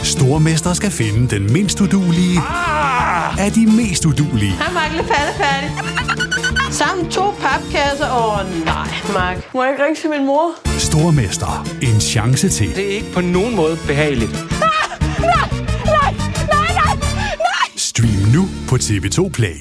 Stormester skal finde den mindst uduelige af de mest uduelige. Hej, Mark. Færdig. Sammen 2 papkasser. Nej, Mark. Må jeg ikke ringe til min mor? Stormester. En chance til. Det er ikke på nogen måde behageligt. Nej. Stream nu på TV2 Play.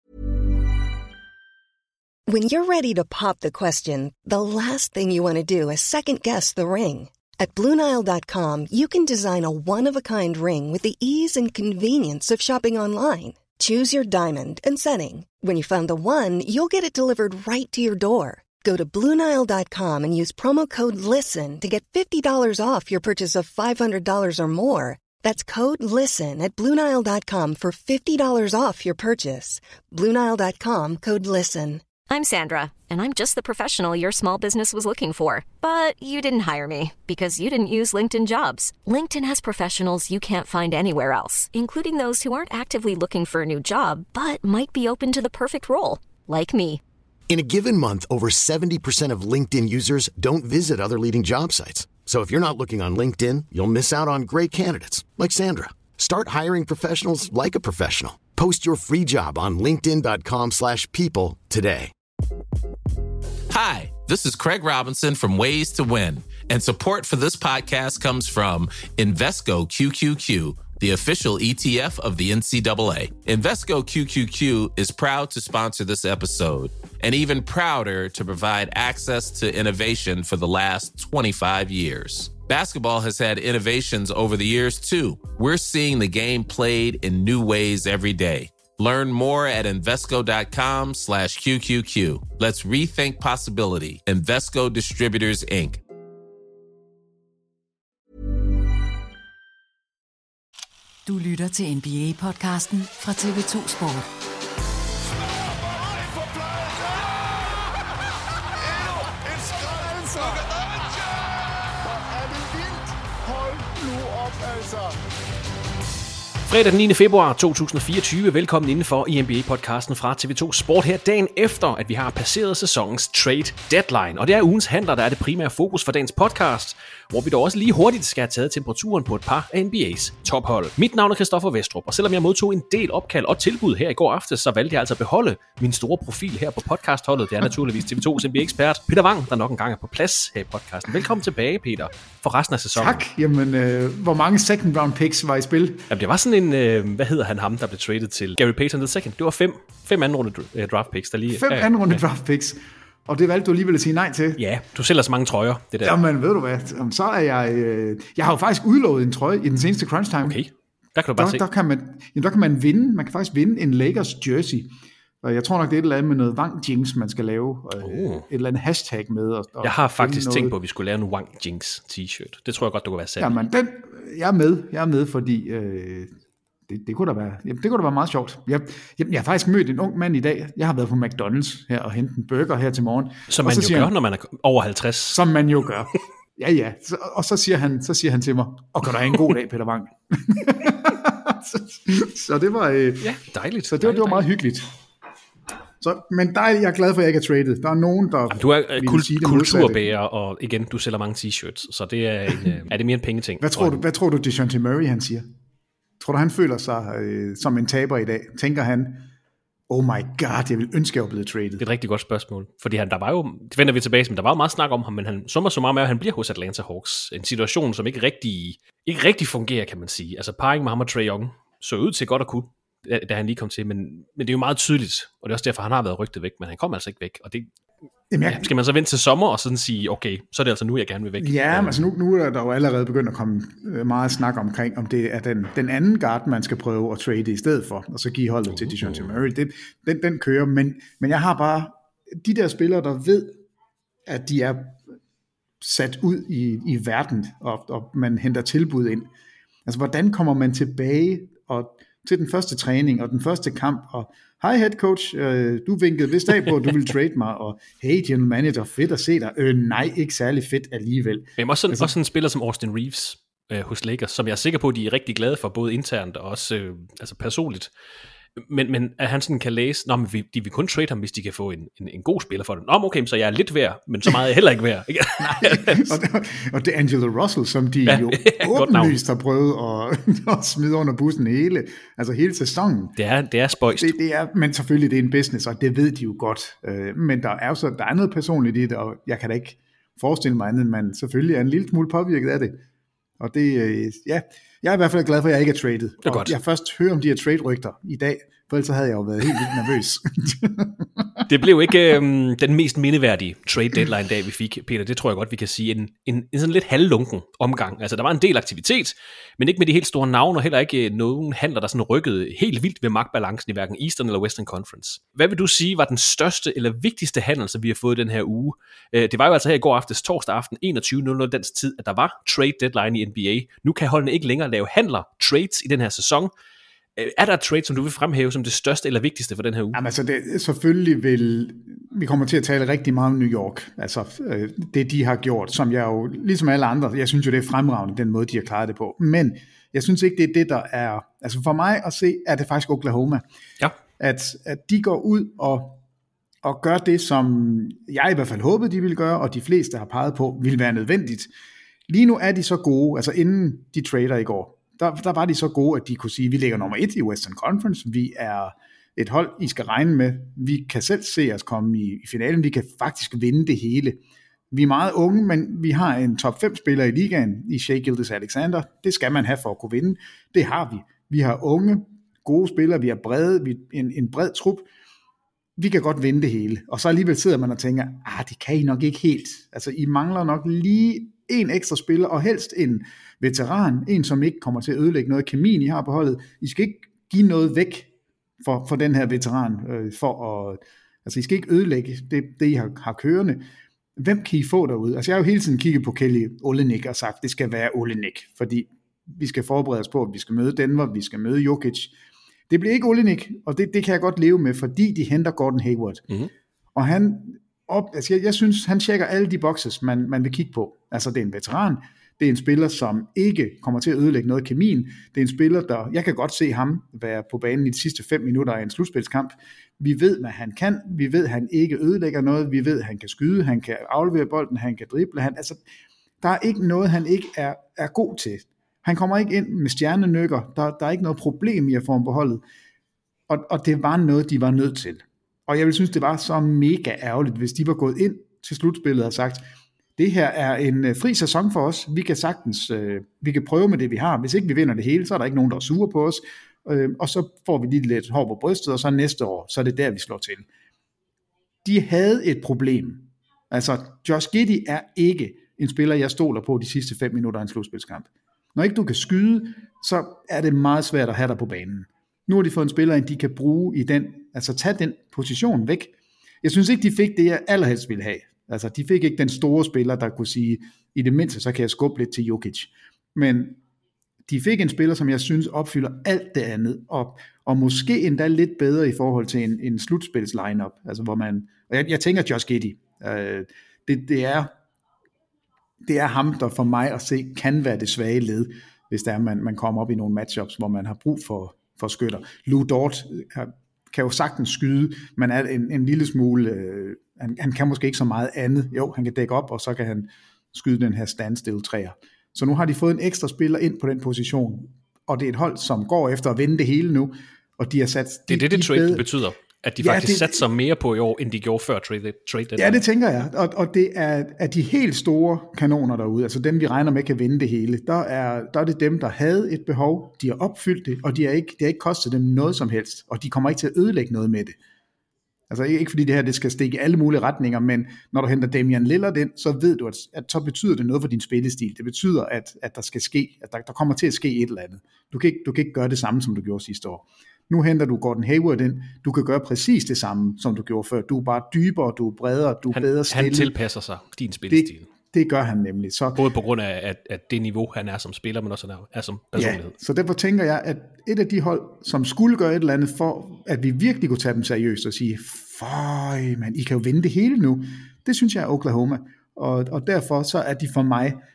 When you're ready to pop the question, the last thing you want to do is second-guess the ring. At BlueNile.com, you can design a one-of-a-kind ring with the ease and convenience of shopping online. Choose your diamond and setting. When you find the one, you'll get it delivered right to your door. Go to BlueNile.com and use promo code LISTEN to get $50 off your purchase of $500 or more. That's code LISTEN at BlueNile.com for $50 off your purchase. BlueNile.com, code LISTEN. I'm Sandra, and I'm just the professional your small business was looking for. But you didn't hire me because you didn't use LinkedIn Jobs. LinkedIn has professionals you can't find anywhere else, including those who aren't actively looking for a new job, but might be open to the perfect role, like me. In a given month, over 70% of LinkedIn users don't visit other leading job sites. So if you're not looking on LinkedIn, you'll miss out on great candidates like Sandra. Start hiring professionals like a professional. Post your free job on linkedin.com/people today. Hi, this is Craig Robinson from Ways to Win, and support for this podcast comes from Invesco QQQ, the official ETF of the NCAA. Invesco QQQ is proud to sponsor this episode, and even prouder to provide access to innovation for the last 25 years. Basketball has had innovations over the years, too. We're seeing the game played in new ways every day. Learn more at Invesco.com/QQQ. Let's rethink possibility. Invesco Distributors, Inc. Du lytter til NBA-podcasten fra TV2 Sport. Fredag den 9. februar 2024. Velkommen indenfor i NBA-podcasten fra TV2 Sport her dagen efter, at vi har passeret sæsonens trade deadline. Og det er ugens handler, der er det primære fokus for dagens podcast, hvor vi dog også lige hurtigt skal have taget temperaturen på et par af NBA's tophold. Mit navn er Christoffer Vestrup, og selvom jeg modtog en del opkald og tilbud her i går aftes, så valgte jeg altså at beholde min store profil her på podcastholdet. Det er naturligvis TV2's NBA-ekspert Peter Wang, der nok engang er på plads her i podcasten. Velkommen tilbage, Peter, for resten af sæsonen. Tak. Jamen, hvor mange second round picks var i spil? Jamen, det var sådan en, hvad hedder han ham, der blev traded til Gary Payton II? Det var fem anden runde draft picks. Der lige, 5 anden runde draft picks. Og det valgte du alligevel at sige nej til. Ja, du sælger så mange trøjer. Det der. Jamen, ved du hvad? Så er jeg har jo faktisk udlovet en trøje i den seneste crunch time. Okay, der kan du bare se. Der kan man vinde. Man kan faktisk vinde en Lakers jersey. Og jeg tror nok, det er et eller andet med noget Wang Jinx, man skal lave. Et eller andet hashtag med. Og jeg har faktisk tænkt på, at vi skulle lave en Wang Jinx t-shirt. Det tror jeg godt, du kunne være sandt. Jamen, jeg er med, fordi det kunne da være meget sjovt. Jeg har faktisk mødt en ung mand i dag. Jeg har været på McDonald's her og hentet en burger her til morgen. Som man jo gør, når man er over 50. Som man jo gør. Ja. Og så siger han til mig, og kan du have en god dag, Peter Wang? så det var dejligt. Så det var meget hyggeligt. Men jeg er glad for, at jeg ikke er traded. Der er nogen, der du er kulturbærer, og igen, du sælger mange t-shirts, så det er er det mere en pengeting. Hvad tror du, DeJounte Murray, han siger? Tror du, han føler sig som en taber i dag? Tænker han, oh my god, jeg vil ønske, at jeg var blevet traded? Det er et rigtig godt spørgsmål, fordi der var jo, det vender vi tilbage til, men der var jo meget snak om ham, men han summer så meget med, at han bliver hos Atlanta Hawks. En situation, som ikke rigtig fungerer, kan man sige. Altså parring med ham og Trae Young så ud til godt at kunne, da han lige kom til, men det er jo meget tydeligt, og det er også derfor, han har været rygtet væk, men han kom altså ikke væk, og det skal man så vente til sommer og sådan sige, okay, så er det altså nu, jeg gerne vil væk. Ja, men altså nu er der jo allerede begyndt at komme meget snak omkring, om det er den anden guard, man skal prøve at trade i stedet for, og så give holdet til DeJounte Murray. Den kører, men jeg har bare de der spillere, der ved, at de er sat ud i verden, og man henter tilbud ind. Altså, hvordan kommer man tilbage til den første træning og den første kamp, og hej head coach, du vinkede vist af på, at du ville trade mig, og hey general manager, fedt at se dig. Nej, ikke særlig fedt alligevel. Men også sådan en spiller som Austin Reeves hos Lakers, som jeg er sikker på, at de er rigtig glade for, både internt og også personligt. Men at han sådan kan læse, men de vil kun trade ham, hvis de kan få en god spiller for det. Okay, så jeg er lidt værd, men så meget er jeg heller ikke værd. og det er Angelo Russell, som de jo åbenlyst har prøvet at smide under bussen hele sæsonen. Det er spøjst. Det er, men selvfølgelig det er en business, og det ved de jo godt. Men der er noget personligt i det, og jeg kan da ikke forestille mig andet, end man selvfølgelig er en lille smule påvirket af det. Og det, jeg er i hvert fald glad for, at jeg ikke er traded. Det er godt. Jeg først hører om de her trade-rygter i dag, for ellers havde jeg jo været helt vildt nervøs. Det blev ikke den mest mindeværdige trade deadline dag, vi fik, Peter. Det tror jeg godt, vi kan sige. En sådan lidt halvlunken omgang. Altså, der var en del aktivitet, men ikke med de helt store navne, og heller ikke nogen handler, der sådan rykkede helt vildt ved magtbalancen i hverken Eastern eller Western Conference. Hvad vil du sige var den største eller vigtigste handel, som vi har fået den her uge? Det var jo altså her i går aftes, torsdag aften, 21:00 dansk tid, at der var trade deadline i NBA. Nu kan holdene ikke længere lave handler, trades i den her sæson. Er der et trade, som du vil fremhæve som det største eller vigtigste for den her uge? Jamen, altså selvfølgelig vi kommer til at tale rigtig meget om New York. Altså det de har gjort, som jeg jo, ligesom alle andre, jeg synes jo det er fremragende, den måde de har klaret det på. Men jeg synes ikke, det er det, der er, altså for mig at se, er det faktisk Oklahoma. Ja. At de går ud og gør det, som jeg i hvert fald håbede, de ville gøre, og de fleste har peget på, ville være nødvendigt. Lige nu er de så gode, altså inden de trader i går, der var de så gode, at de kunne sige, at vi ligger nummer 1 i Western Conference, vi er et hold, I skal regne med, vi kan selv se os komme i finalen, vi kan faktisk vinde det hele. Vi er meget unge, men vi har en top 5 spiller i ligaen, i Shai Gilgeous-Alexander, det skal man have for at kunne vinde, det har vi. Vi har unge, gode spillere, vi har en bred trup, vi kan godt vinde det hele. Og så alligevel sidder man og tænker, det kan I nok ikke helt. Altså, I mangler nok lige en ekstra spiller, og helst en veteran, en som ikke kommer til at ødelægge noget kemien, I har på holdet. I skal ikke give noget væk for den her veteran, altså I skal ikke ødelægge det I har kørende. Hvem kan I få derude? Altså jeg har jo hele tiden kigget på Kelly Olynyk og sagt, det skal være Olynyk, fordi vi skal forberede os på, at vi skal møde Denver, vi skal møde Jokic. Det bliver ikke Olynyk, og det kan jeg godt leve med, fordi de henter Gordon Hayward. Mm-hmm. Og jeg synes, han tjekker alle de boxes, man vil kigge på. Altså det er en veteran, det er en spiller, som ikke kommer til at ødelægge noget kemien. Det er en spiller, jeg kan godt se ham være på banen i de sidste 5 minutter af en slutspilskamp. Vi ved, hvad han kan. Vi ved, at han ikke ødelægger noget. Vi ved, at han kan skyde, han kan aflevere bolden, han kan drible. Der er ikke noget, han ikke er god til. Han kommer ikke ind med stjernenykker. Der er ikke noget problem i at få ham på holdet. Og det var noget, de var nødt til. Og jeg vil synes, det var så mega ærgerligt, hvis de var gået ind til slutspillet og sagt, det her er en fri sæson for os, vi kan sagtens, vi kan prøve med det vi har, hvis ikke vi vinder det hele, så er der ikke nogen, der er sure på os, og så får vi lige lidt hår på brystet, og så næste år, så er det der, vi slår til. De havde et problem, altså Josh Giddey er ikke en spiller, jeg stoler på de sidste 5 minutter af en slutspilskamp. Når ikke du kan skyde, så er det meget svært at have dig på banen. Nu har de fået en spiller, de kan bruge i den, altså tage den position væk. Jeg synes ikke, de fik det, jeg allerhelst ville have. Altså, de fik ikke den store spiller, der kunne sige, i det mindste, så kan jeg skubbe lidt til Jokic. Men de fik en spiller, som jeg synes opfylder alt det andet, og måske endda lidt bedre i forhold til en slutspils lineup. Altså, hvor man, og jeg tænker Josh Giddey, det er ham, der for mig at se, kan være det svage led, hvis der er, man kommer op i nogle matchups, hvor man har brug for skytter. Lou Dort kan jo sagtens skyde, men er en lille smule, han kan måske ikke så meget andet. Jo, han kan dække op, og så kan han skyde den her standstill træer. Så nu har de fået en ekstra spiller ind på den position, og det er et hold, som går efter at vinde det hele nu, og de har sat... Det er det trade betyder, at de faktisk satser mere på i år, end de gjorde før trade. Ja, det tænker jeg, og det er de helt store kanoner derude, altså dem vi regner med kan vinde det hele, der er det dem, der havde et behov, de har opfyldt det, og det har ikke kostet dem noget som helst, og de kommer ikke til at ødelægge noget med det. Altså ikke fordi det her det skal stikke i alle mulige retninger, men når du henter Damian Lillard ind, så ved du, at så betyder det noget for din spillestil. Det betyder, at der skal ske, at der kommer til at ske et eller andet. Du kan ikke gøre det samme, som du gjorde sidste år. Nu henter du Gordon Hayward ind. Du kan gøre præcis det samme, som du gjorde før. Du er bare dybere, du er bredere, du er bedre stille. Han tilpasser sig din spillestil. Det gør han nemlig. Så, både på grund af at det niveau, han er som spiller, men også er som personlighed. Ja, så derfor tænker jeg, at et af de hold, som skulle gøre et eller andet for, at vi virkelig kunne tage dem seriøst og sige, føj, man, I kan jo vinde det hele nu. Det synes jeg er Oklahoma. Og derfor så er de for mig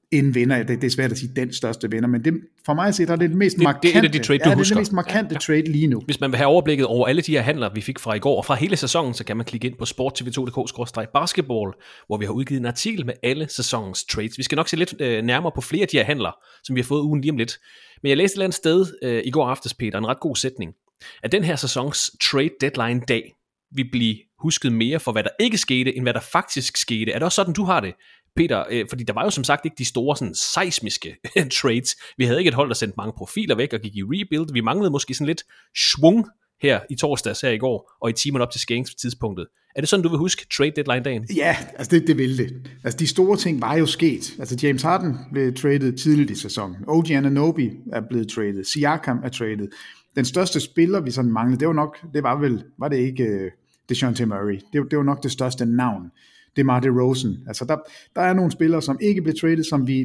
en vinder. Det er svært at sige den største vinder, men det, for mig at se, der er det mest markante, det er de trade, du husker. Det mest markante trade lige nu. Hvis man vil have overblikket over alle de her handler, vi fik fra i går, og fra hele sæsonen, så kan man klikke ind på sporttv2.dk/basketball, hvor vi har udgivet en artikel med alle sæsonens trades. Vi skal nok se lidt nærmere på flere af de her handler, som vi har fået ugen lige om lidt. Men jeg læste et eller andet sted i går aftes, Peter, en ret god sætning, at den her sæsons trade deadline dag vil blive husket mere for, hvad der ikke skete, end hvad der faktisk skete. Er det også sådan, du har det, Peter? Fordi der var jo som sagt ikke de store sådan seismiske trades. Vi havde ikke et hold, der sendte mange profiler væk og gik i rebuild. Vi manglede måske sådan lidt schwung her i torsdags, her i går, og i timerne op til skæringstidspunktet. Er det sådan, du vil huske trade deadline-dagen? Ja, altså det vil det. Altså de store ting var jo sket. Altså James Harden blev traded tidligt i sæsonen. OG Anunoby er blevet traded. Siakam er traded. Den største spiller, vi sådan manglede, var det ikke DeJounte Murray. Det var nok det største navn. DeMar DeRozan. Altså der er nogle spillere, som ikke blev traded, som vi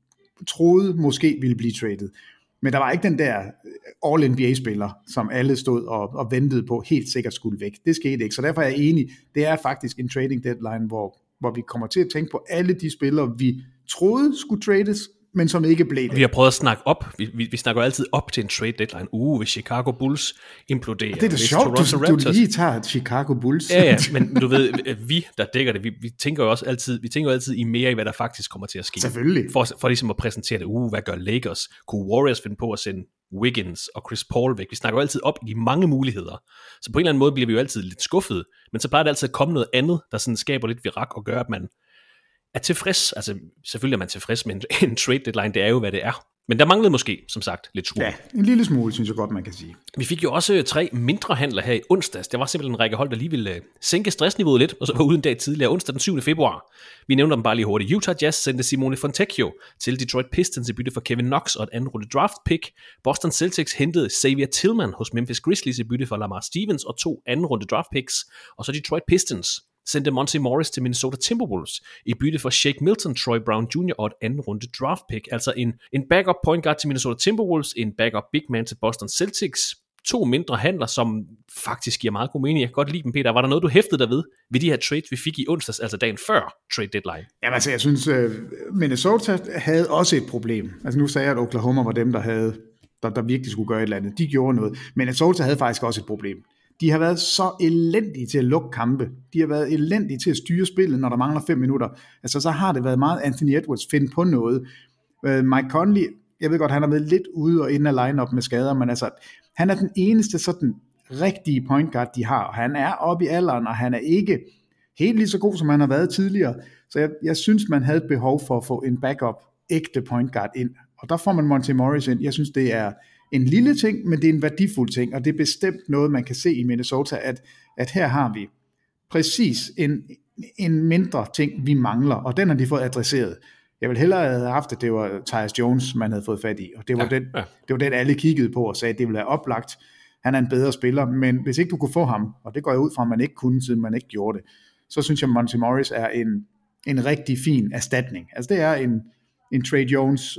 troede måske ville blive traded. Men der var ikke den der All-NBA-spiller, som alle stod og ventede på, helt sikkert skulle væk. Det skete ikke, så derfor er jeg enig. Det er faktisk en trading deadline, hvor vi kommer til at tænke på alle de spillere, vi troede skulle trades, men som ikke blev det. Vi har prøvet at snakke op. Vi snakker altid op til en trade deadline. Hvis Chicago Bulls imploderer. Det er det sjovt, du lige tager Chicago Bulls. Ja, men du ved, vi der dækker det, vi tænker jo også altid i mere i, hvad der faktisk kommer til at ske. Selvfølgelig. For ligesom at præsentere det. Hvad gør Lakers? Kunne Warriors finde på at sende Wiggins og Chris Paul væk? Vi snakker jo altid op i de mange muligheder. Så på en eller anden måde bliver vi jo altid lidt skuffede. Men så plejer det altid at komme noget andet, der sådan skaber lidt virak og gør, at man er tilfreds. Altså selvfølgelig er man tilfreds med en trade deadline, det er jo hvad det er. Men der manglede måske, som sagt, lidt smule. Ja, en lille smule, synes jeg godt, man kan sige. Vi fik jo også 3 mindre handler her i onsdags. Der var simpelthen en række hold, der lige ville sænke stressniveauet lidt, og så var uden dag tidligere, onsdag den 7. februar. Vi nævner dem bare lige hurtigt. Utah Jazz sendte Simone Fontecchio til Detroit Pistons i bytte for Kevin Knox og et andet runde draft pick. Boston Celtics hentede Xavier Tillman hos Memphis Grizzlies i bytte for Lamar Stevens og 2 anden runde draft picks. Og så Detroit Pistons sendte Monte Morris til Minnesota Timberwolves i bytte for Shake Milton, Troy Brown Jr. og et anden runde draft pick. Altså en backup point guard til Minnesota Timberwolves, en backup big man til Boston Celtics. 2 mindre handler, som faktisk giver meget god mening. Jeg kan godt lide dem, Peter. Var der noget, du hæftede dig ved de her trades, vi fik i onsdags, altså dagen før trade deadline? Jamen altså, jeg synes, Minnesota havde også et problem. Altså nu sagde jeg, at Oklahoma var dem, der virkelig skulle gøre et eller andet. De gjorde noget. Minnesota havde faktisk også et problem. De har været så elendige til at lukke kampe. De har været elendige til at styre spillet, når der mangler 5 minutter. Altså, så har det været meget Anthony Edwards finde på noget. Mike Conley, jeg ved godt, han er med lidt ude og inde af line-up med skader, men altså, han er den eneste sådan rigtige point guard, de har. Og han er oppe i alderen, og han er ikke helt lige så god, som han har været tidligere. Så jeg synes, man havde et behov for at få en backup ægte point guard ind. Og der får man Monte Morris ind. Jeg synes, det er en lille ting, men det er en værdifuld ting, og det er bestemt noget, man kan se i Minnesota, at her har vi præcis en mindre ting, vi mangler, og den har de fået adresseret. Jeg ville hellere have haft, at det var Tyus Jones, man havde fået fat i, og det var den alle kiggede på og sagde, at det ville være oplagt. Han er en bedre spiller, men hvis ikke du kunne få ham, og det går jeg ud fra, at man ikke kunne, siden man ikke gjorde det, så synes jeg, at Monte Morris er en rigtig fin erstatning. Altså det er en Trey Jones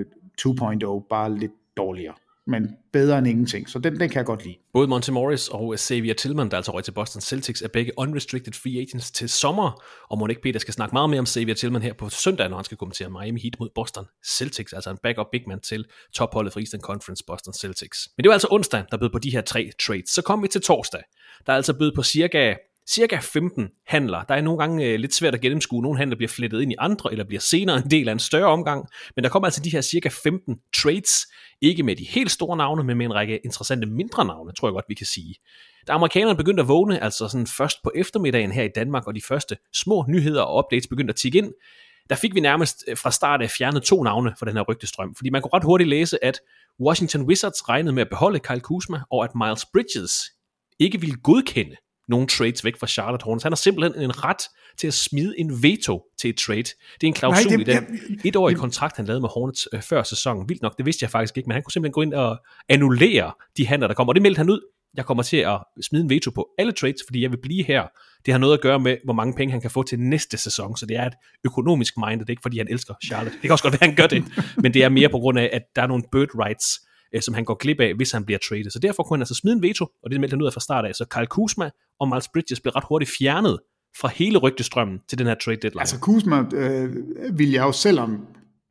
2.0, bare lidt dårligere, men bedre end ingenting, så den kan jeg godt lide. Både Monte Morris og Xavier Tillman, der altså røg til Boston Celtics, er begge unrestricted free agents til sommer, og Monique Peter skal snakke meget mere om Xavier Tillman her på søndag, når han skal kommentere Miami Heat mod Boston Celtics, altså en backup big man til topholdet for Eastern Conference Boston Celtics. Men det var altså onsdag, der bød på de her 3 trades. Så kom vi til torsdag, der er altså bød på cirka 15 handler. Der er nogle gange lidt svært at gennemskue. Nogle handler bliver flettet ind i andre, eller bliver senere en del af en større omgang. Men der kommer altså de her cirka 15 trades. Ikke med de helt store navne, men med en række interessante mindre navne, tror jeg godt, vi kan sige. Da amerikanerne begyndte at vågne, altså sådan først på eftermiddagen her i Danmark, og de første små nyheder og updates begyndte at tikke ind, der fik vi nærmest fra start af fjernet 2 navne for den her rygtestrøm. Fordi man kunne ret hurtigt læse, at Washington Wizards regnede med at beholde Kyle Kuzma, og at Miles Bridges ikke ville godkende nogle trades væk fra Charlotte Hornets. Han har simpelthen en ret til at smide en veto til et trade. Det er en klausul i den etårige kontrakt, han lavede med Hornets før sæsonen. Vildt nok, det vidste jeg faktisk ikke, men han kunne simpelthen gå ind og annullere de handler, der kommer. Og det meldte han ud. Jeg kommer til at smide en veto på alle trades, fordi jeg vil blive her. Det har noget at gøre med, hvor mange penge han kan få til næste sæson, så det er et økonomisk minded, det er ikke fordi han elsker Charlotte. Det kan også godt være, han gør det, men det er mere på grund af, at der er nogle bird rights, som han går glip af, hvis han bliver traded. Så derfor kunne han altså smide en veto, og det meldte han ud af fra start af. Så Kyle Kuzma og Miles Bridges blev ret hurtigt fjernet fra hele rygtestrømmen til den her trade deadline. Altså Kuzma vil jeg jo, selvom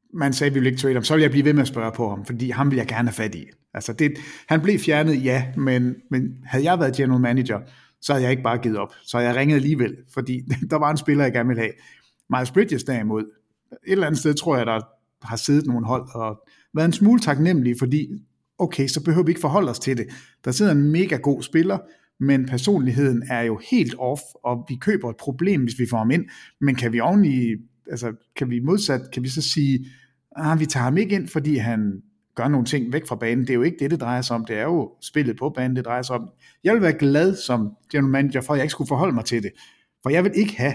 man sagde, at vi ville ikke trade ham, så ville jeg blive ved med at spørge på ham, fordi ham vil jeg gerne have fat i. Altså han blev fjernet, ja, men havde jeg været general manager, så havde jeg ikke bare givet op. Så havde jeg ringet alligevel, fordi der var en spiller, jeg gerne ville have. Miles Bridges derimod, et eller andet sted tror jeg, der har siddet nogle hold og været en smule taknemmelige, fordi okay, så behøver vi ikke forholde os til det. Der sidder en mega god spiller, men personligheden er jo helt off, og vi køber et problem, hvis vi får ham ind, men kan vi oveni, altså kan vi modsat, kan vi så sige, vi tager ham ikke ind, fordi han gør nogle ting væk fra banen. Det er jo ikke det drejer sig om. Det er jo spillet på banen, det drejer sig om. Jeg vil være glad som general manager, for at jeg ikke skulle forholde mig til det. For jeg vil ikke have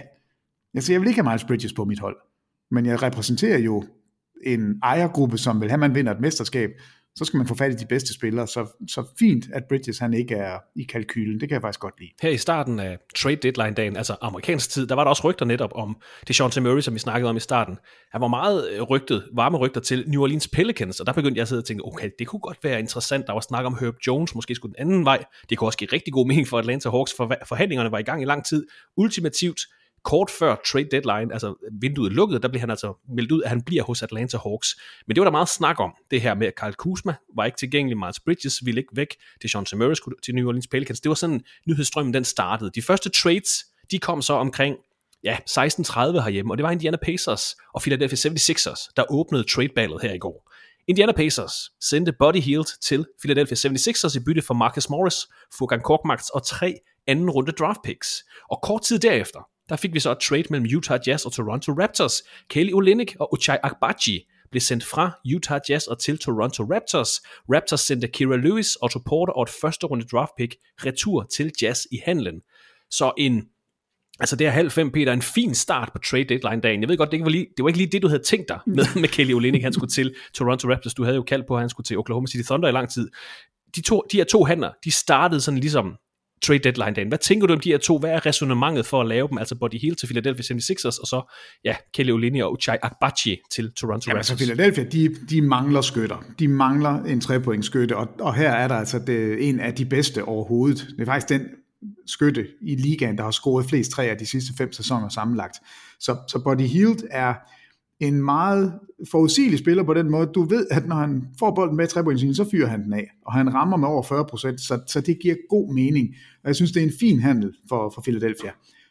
Miles Bridges på mit hold. Men jeg repræsenterer jo en ejergruppe, som vil have, man vinder et mesterskab. Så skal man få fat i de bedste spillere. Så fint, at Bridges han ikke er i kalkylen. Det kan jeg faktisk godt lide. Her i starten af trade deadline-dagen, altså amerikansk tid, der var der også rygter netop om DeJounte Murray, som vi snakkede om i starten. Han var meget varme rygter til New Orleans Pelicans, og der begyndte jeg at sidde og tænke, okay, det kunne godt være interessant. Der var snak om Herb Jones, måske skulle den anden vej. Det kunne også give rigtig god mening for Atlanta Hawks, for forhandlingerne var i gang i lang tid. Ultimativt, kort før trade deadline, altså vinduet lukkede, der blev han altså meldt ud, at han bliver hos Atlanta Hawks. Men det var der meget snak om, det her med, at Kyle Kuzma var ikke tilgængelig, Miles Bridges ville ikke væk, DeJounte Murray skulle til New Orleans Pelicans. Det var sådan, nyhedsstrømmen den startede. De første trades, de kom så omkring 16:30 herhjemme, og det var Indiana Pacers og Philadelphia 76ers, der åbnede tradeballet her i går. Indiana Pacers sendte Buddy Hield til Philadelphia 76ers i bytte for Marcus Morris, Furkan Korkmaz og 3 anden runde draft picks. Og kort tid derefter, der fik vi så et trade mellem Utah Jazz og Toronto Raptors. Kelly Olynyk og Ochai Agbaji blev sendt fra Utah Jazz og til Toronto Raptors. Raptors sendte Kira Lewis, Otto Porter og et første runde draft pick retur til Jazz i handlen. Så det er 4:30, Peter, en fin start på trade deadline-dagen. Jeg ved godt, det var ikke lige det, du havde tænkt dig med Kelly Olynyk, han skulle til Toronto Raptors. Du havde jo kaldt på, at han skulle til Oklahoma City Thunder i lang tid. De her to handler, de startede sådan ligesom trade deadline-dagen. Hvad tænker du om de her to? Hvad er resonemanget for at lave dem? Altså Buddy Hield til Philadelphia 76ers, og så Kelly Olynyk og Ochai Agbaji til Toronto Raptors. Altså Philadelphia, de mangler skytter. De mangler en 3-pointsskytte, og her er der altså en af de bedste overhovedet. Det er faktisk den skytte i ligaen, der har scoret flest træer de sidste 5 sæsoner sammenlagt. Så Buddy Hield er en meget forudsigelig spiller på den måde. Du ved, at når han får bolden med 3-pointslinjen, så fyrer han den af, og han rammer med over 40%, så det giver god mening. Og jeg synes, det er en fin handel for Philadelphia.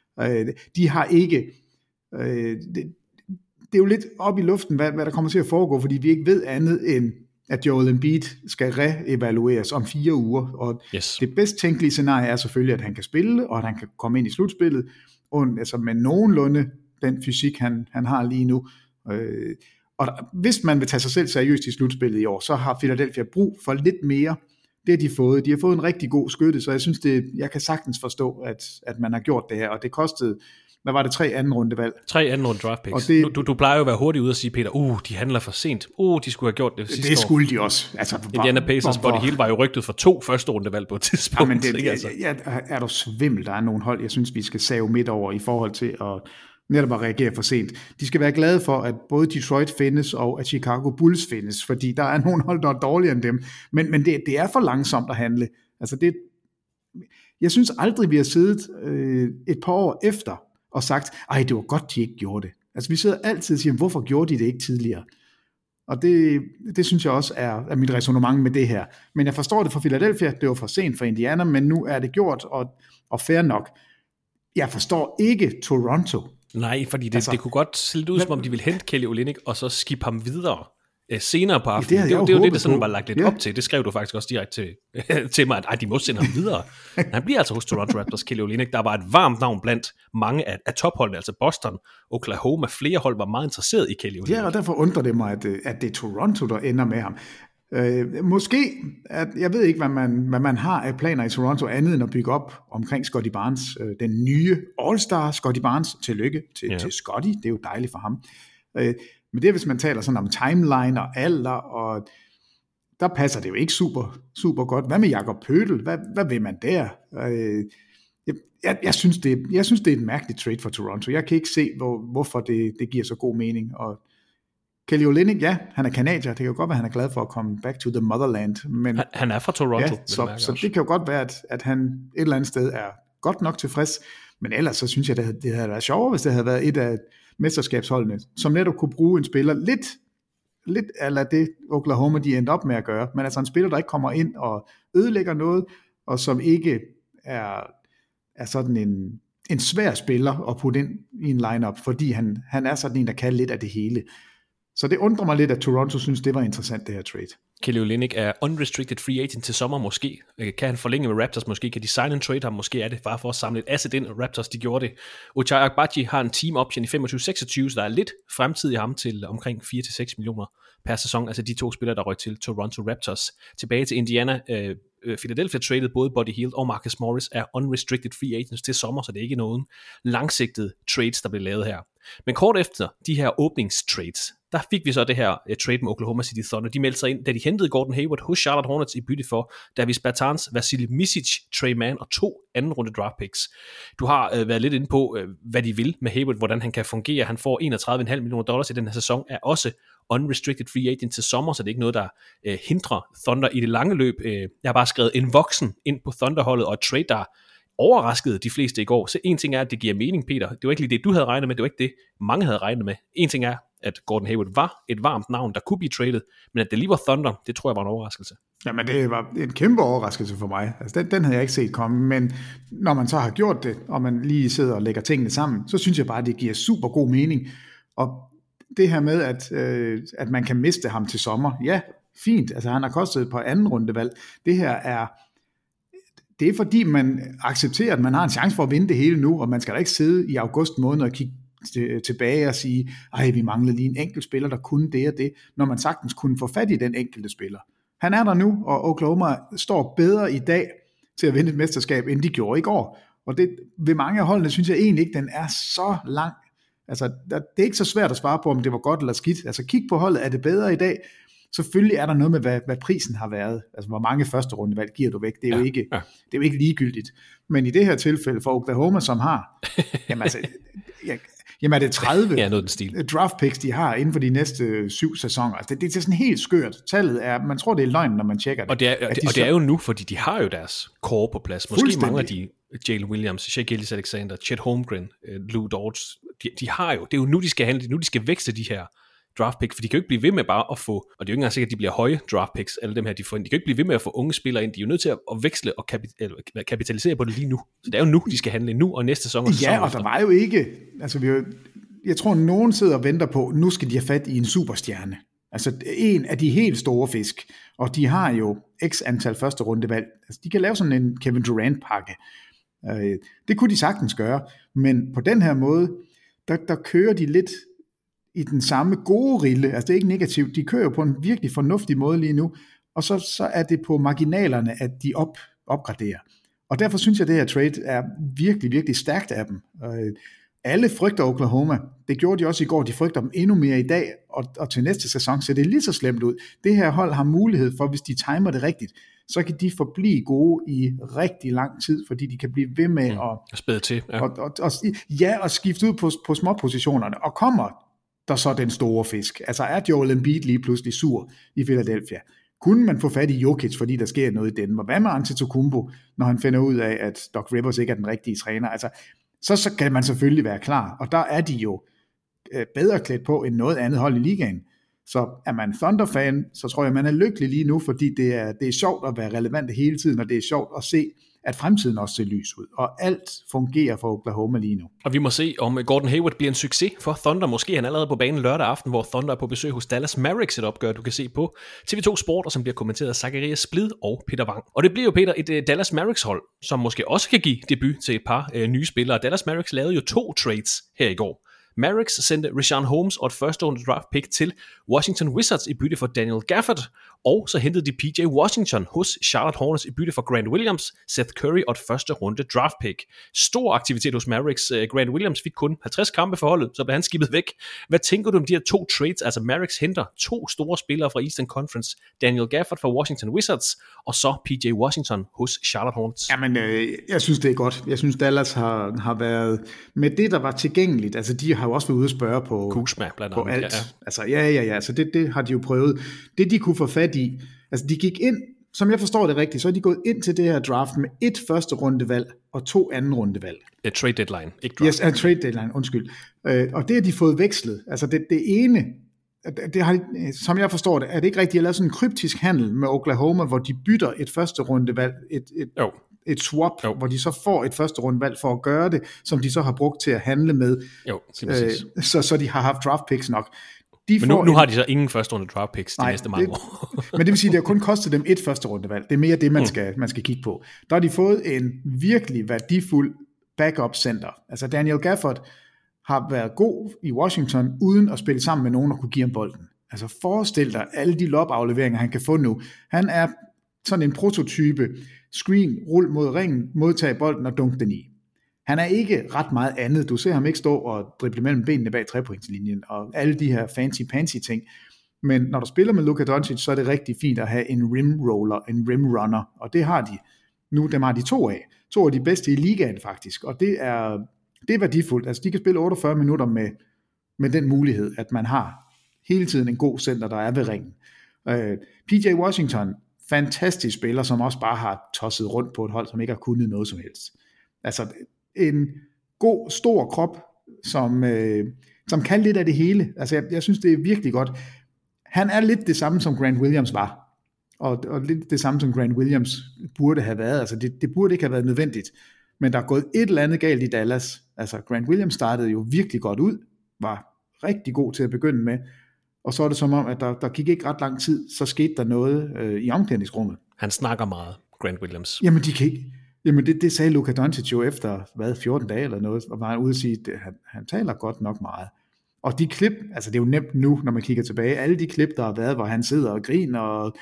De har ikke... Det er jo lidt op i luften, hvad der kommer til at foregå, fordi vi ikke ved andet end, at Joel Embiid skal reevalueres om 4 uger, og det bedst tænkelige scenarie er selvfølgelig, at han kan spille, og at han kan komme ind i slutspillet, altså med nogenlunde den fysik, han har lige nu. Og hvis man vil tage sig selv seriøst i slutspillet i år, så har Philadelphia brug for lidt mere. Det har de fået. De har fået en rigtig god skytte, så jeg synes, jeg kan sagtens forstå, at man har gjort det her, og det kostede, hvad var det, 3 anden rundevalg? 3 anden runde draft picks. Du plejer jo at være hurtig ud og sige, Peter, de handler for sent. De skulle have gjort det sidste år. Det skulle de også. Altså, Indiana Pacers Buddy Hield var jo rygtet for 2 første rundevalg på et tidspunkt. Er du svimmel? Der er nogle hold, jeg synes, vi skal save midt over i forhold til at netop at reagere for sent. De skal være glade for, at både Detroit findes, og at Chicago Bulls findes, fordi der er nogle hold, der er dårligere end dem. Men det er for langsomt at handle. Altså jeg synes aldrig, vi har siddet et par år efter og sagt, det var godt, de ikke gjorde det. Altså vi sidder altid og siger, hvorfor gjorde de det ikke tidligere? Og det synes jeg også er mit ræsonnement med det her. Men jeg forstår det for Philadelphia, det var for sent for Indiana, men nu er det gjort, og fair nok. Jeg forstår ikke Toronto. Nej, fordi det kunne godt se ud, som om de ville hente Kelly Olynyk, og så skippe ham videre senere på aftenen. Det er jo det, der sådan var lagt lidt op til. Det skrev du faktisk også direkte til mig, at de må sende ham videre. Han bliver altså hos Toronto Raptors, Kelly Olynyk. Der var et varmt navn blandt mange af topholdene, altså Boston, Oklahoma. Flere hold var meget interesseret i Kelly Olynyk. Ja, og derfor undrer det mig, at det er Toronto, der ender med ham. Måske, jeg ved ikke, hvad man har af planer i Toronto, andet end at bygge op omkring Scottie Barnes, den nye All-Star Scottie Barnes. Tillykke til Scottie, det er jo dejligt for ham. Men det er, hvis man taler sådan om timeline og alder, og der passer det jo ikke super, super godt. Hvad med Jakob Pøtl? Hvad vil man der? Jeg synes, det er et mærkeligt trade for Toronto. Jeg kan ikke se, hvorfor det giver så god mening. Og Kelly Olynyk, han er kanadier. Det kan jo godt være, han er glad for at komme back to the motherland. Men han er fra Toronto. Ja, så det kan jo godt være, at han et eller andet sted er godt nok tilfreds. Men ellers så synes jeg, det havde været sjovere, hvis det havde været et af mesterskabsholdene, som netop kunne bruge en spiller lidt lidt eller det Oklahoma de endte op med at gøre, men altså en spiller, der ikke kommer ind og ødelægger noget, og som ikke er sådan en svær spiller at putte ind i en lineup, fordi han er sådan en, der kan lidt af det hele. Så det undrer mig lidt, at Toronto synes, det var interessant, det her trade. Kelly Olynyk er unrestricted free agent til sommer måske. Kan han forlænge med Raptors måske? Kan de sign and trade ham? Måske er det bare for at samle et asset ind, og Raptors de gjorde det. Ochai Agbaji har en team option i 25-26, så der er lidt fremtid i ham til omkring 4-6 millioner per sæson. Altså de to spillere, der røg til Toronto Raptors. Tilbage til Indiana. Philadelphia traded både Buddy Hield og Marcus Morris er unrestricted free agents til sommer, så det er ikke nogen langsigtede trades, der blev lavet her. Men kort efter de her åbningstrades, der fik vi så det her trade med Oklahoma City Thunder. De meldte sig ind, da de hentede Gordon Hayward hos Charlotte Hornets i bytte for Davis Bertans, Vasilij Micic, Trey Mann og 2 anden runde draft picks. Du har været lidt inde på, hvad de vil med Hayward, hvordan han kan fungere. Han får $31,5 millioner i den her sæson, er også unrestricted free agent til sommer, så det er ikke noget, der hindrer Thunder i det lange løb. Jeg har bare skrevet en voksen ind på Thunder-holdet, og et trade, der overraskede de fleste i går. Så en ting er, at det giver mening, Peter. Det var ikke lige det, du havde regnet med, det var ikke det, mange havde regnet med. En ting er, at Gordon Hayward var et varmt navn, der kunne blive traded, men at det lige var Thunder, det tror jeg var en overraskelse. Jamen det var en kæmpe overraskelse for mig. Altså den havde jeg ikke set komme, men når man så har gjort det, og man lige sidder og lægger tingene sammen, så synes jeg bare, at det giver super god mening. Og det her med, at man kan miste ham til sommer, ja, fint. Altså han har kostet et par anden rundevalg. Det er fordi, man accepterer, at man har en chance for at vinde det hele nu, og man skal da ikke sidde i august måned og kigge tilbage og sige, vi manglede lige en enkelt spiller, der kunne det og det, når man sagtens kunne få fat i den enkelte spiller. Han er der nu, og Oklahoma står bedre i dag til at vinde et mesterskab, end de gjorde i går. Og det, ved mange af holdene, synes jeg egentlig ikke, den er så lang. Altså, det er ikke så svært at svare på, om det var godt eller skidt. Altså, kig på holdet, er det bedre i dag? Selvfølgelig er der noget med, hvad prisen har været. Altså, hvor mange første rundevalg giver du væk? Det er jo ikke ligegyldigt. Men i det her tilfælde for Oklahoma, som har, jamen er det 30 draft picks, de har inden for de næste 7 sæsoner. Altså, det er sådan helt skørt. Tallet er, man tror, det er løgn, når man tjekker det. Og det er jo nu, fordi de har jo deres core på plads. Måske mangler de Jalen Williams, Shea Gilgeous-Alexander, Chet Holmgren, Lou Dort. De har jo, det er jo nu, de skal handle, det er nu, de skal vækste de her draft picks, for de kan jo ikke blive ved med bare at få, og det er jo ikke engang sikkert, at de bliver høje draft picks, alle dem her, de får ind. De kan jo ikke blive ved med at få unge spillere ind. De er jo nødt til at veksle og kapitalisere på det lige nu. Så det er jo nu, de skal handle nu og næste sæson. Ja, og der var jo ikke, altså jeg tror, nogen sidder og venter på, nu skal de have fat i en superstjerne. Altså en af de helt store fisk, og de har jo x antal første rundevalg. Altså de kan lave sådan en Kevin Durant-pakke. Det kunne de sagtens gøre, men på den her måde, der kører de lidt i den samme gode rille, altså det er ikke negativt, de kører på en virkelig fornuftig måde lige nu, og så er det på marginalerne, at de opgraderer. Og derfor synes jeg, at det her trade er virkelig, virkelig stærkt af dem. Alle frygter Oklahoma, det gjorde de også i går, de frygter dem endnu mere i dag, og til næste sæson ser det lige så slemt ud. Det her hold har mulighed for, hvis de timer det rigtigt, så kan de forblive gode i rigtig lang tid, fordi de kan blive ved med at spæde til, og skifte ud på småpositionerne, og kommer der så den store fisk. Altså er Joel Embiid lige pludselig sur i Philadelphia? Kunne man få fat i Jokic, fordi der sker noget i Denver? Hvad med Antetokounmpo, når han finder ud af, at Doc Rivers ikke er den rigtige træner? Altså, så kan man selvfølgelig være klar, og der er de jo bedre klædt på end noget andet hold i ligaen. Så er man Thunder-fan, så tror jeg, man er lykkelig lige nu, fordi det er sjovt at være relevant hele tiden, og det er sjovt at se, at fremtiden også ser lys ud, og alt fungerer for Oklahoma lige nu. Og vi må se, om Gordon Hayward bliver en succes for Thunder. Måske han allerede på banen lørdag aften, hvor Thunder er på besøg hos Dallas Mavericks, et opgør, du kan se på TV2 Sport, og som bliver kommenteret af Zacharias Splid og Peter Wang. Og det bliver jo, Peter, et Dallas Mavericks-hold, som måske også kan give debut til et par nye spillere. Dallas Mavericks lavede jo 2 trades her i går. Mavericks sendte Richaun Holmes og et første runde draft pick til Washington Wizards i bytte for Daniel Gafford, og så hentede de PJ Washington hos Charlotte Hornets i bytte for Grant Williams, Seth Curry og et første runde draft pick. Stor aktivitet hos Mavericks. Grant Williams fik kun 50 kampe for holdet, så blev han skibet væk. Hvad tænker du om de her 2 trades? Altså Mavericks henter 2 store spillere fra Eastern Conference, Daniel Gafford fra Washington Wizards, og så PJ Washington hos Charlotte Hornets. Jamen, jeg synes det er godt. Jeg synes Dallas har været med det, der var tilgængeligt. Altså de har jo også været ude at spørge på Kuzma, blandt andet, på alt. Ja. Altså ja, så det har de jo prøvet. Det de kunne få fat i, altså de gik ind, som jeg forstår det rigtigt, så er de gået ind til det her draft med 1 første rundevalg og 2 anden rundevalg. Trade deadline, ikke draft. Yes, trade deadline, undskyld. Og det har de fået vekslet. Altså det ene som jeg forstår det, er det ikke rigtigt at lave sådan en kryptisk handel med Oklahoma, hvor de bytter et første rundevalg, et swap, hvor de så får et første rundevalg for at gøre det, som de så har brugt til at handle med, så de har haft draft picks nok. Men nu har de så ingen første runde draft picks de næste mange år. Men det vil sige, at det har kun kostet dem et første rundevalg. Det er mere det, man skal kigge på. Der har de fået en virkelig værdifuld backup center. Altså Daniel Gafford har været god i Washington, uden at spille sammen med nogen, der kunne give ham bolden. Altså forestil dig alle de lob-afleveringer, han kan få nu. Han er sådan en prototype screen, rul mod ringen, modtage bolden og dunk den i. Han er ikke ret meget andet. Du ser ham ikke stå og drible mellem benene bag trepointslinjen og alle de her fancy ting. Men når du spiller med Luka Doncic, så er det rigtig fint at have en rim roller, en rim runner, og det har de. Nu dem har de 2 af. 2 af de bedste i ligaen faktisk, og det er værdifuldt. Altså de kan spille 48 minutter med den mulighed, at man har hele tiden en god center, der er ved ringen. PJ Washington, fantastisk spiller, som også bare har tosset rundt på et hold, som ikke har kunnet noget som helst. Altså en god, stor krop, som kan lidt af det hele. Altså jeg synes, det er virkelig godt. Han er lidt det samme, som Grant Williams var. Og lidt det samme, som Grant Williams burde have været. Altså det burde ikke have været nødvendigt. Men der er gået et eller andet galt i Dallas. Altså Grant Williams startede jo virkelig godt ud, var rigtig god til at begynde med. Og så er det som om, at der gik ikke ret lang tid, så skete der noget i omklædningsrummet. Han snakker meget, Grant Williams. Jamen de kan ikke. Jamen det sagde Luka Doncic jo efter 14 dage eller noget, og var han ude at sige, at han taler godt nok meget. Og de klip, altså det er jo nemt nu, når man kigger tilbage, alle de klip, der har været, hvor han sidder og griner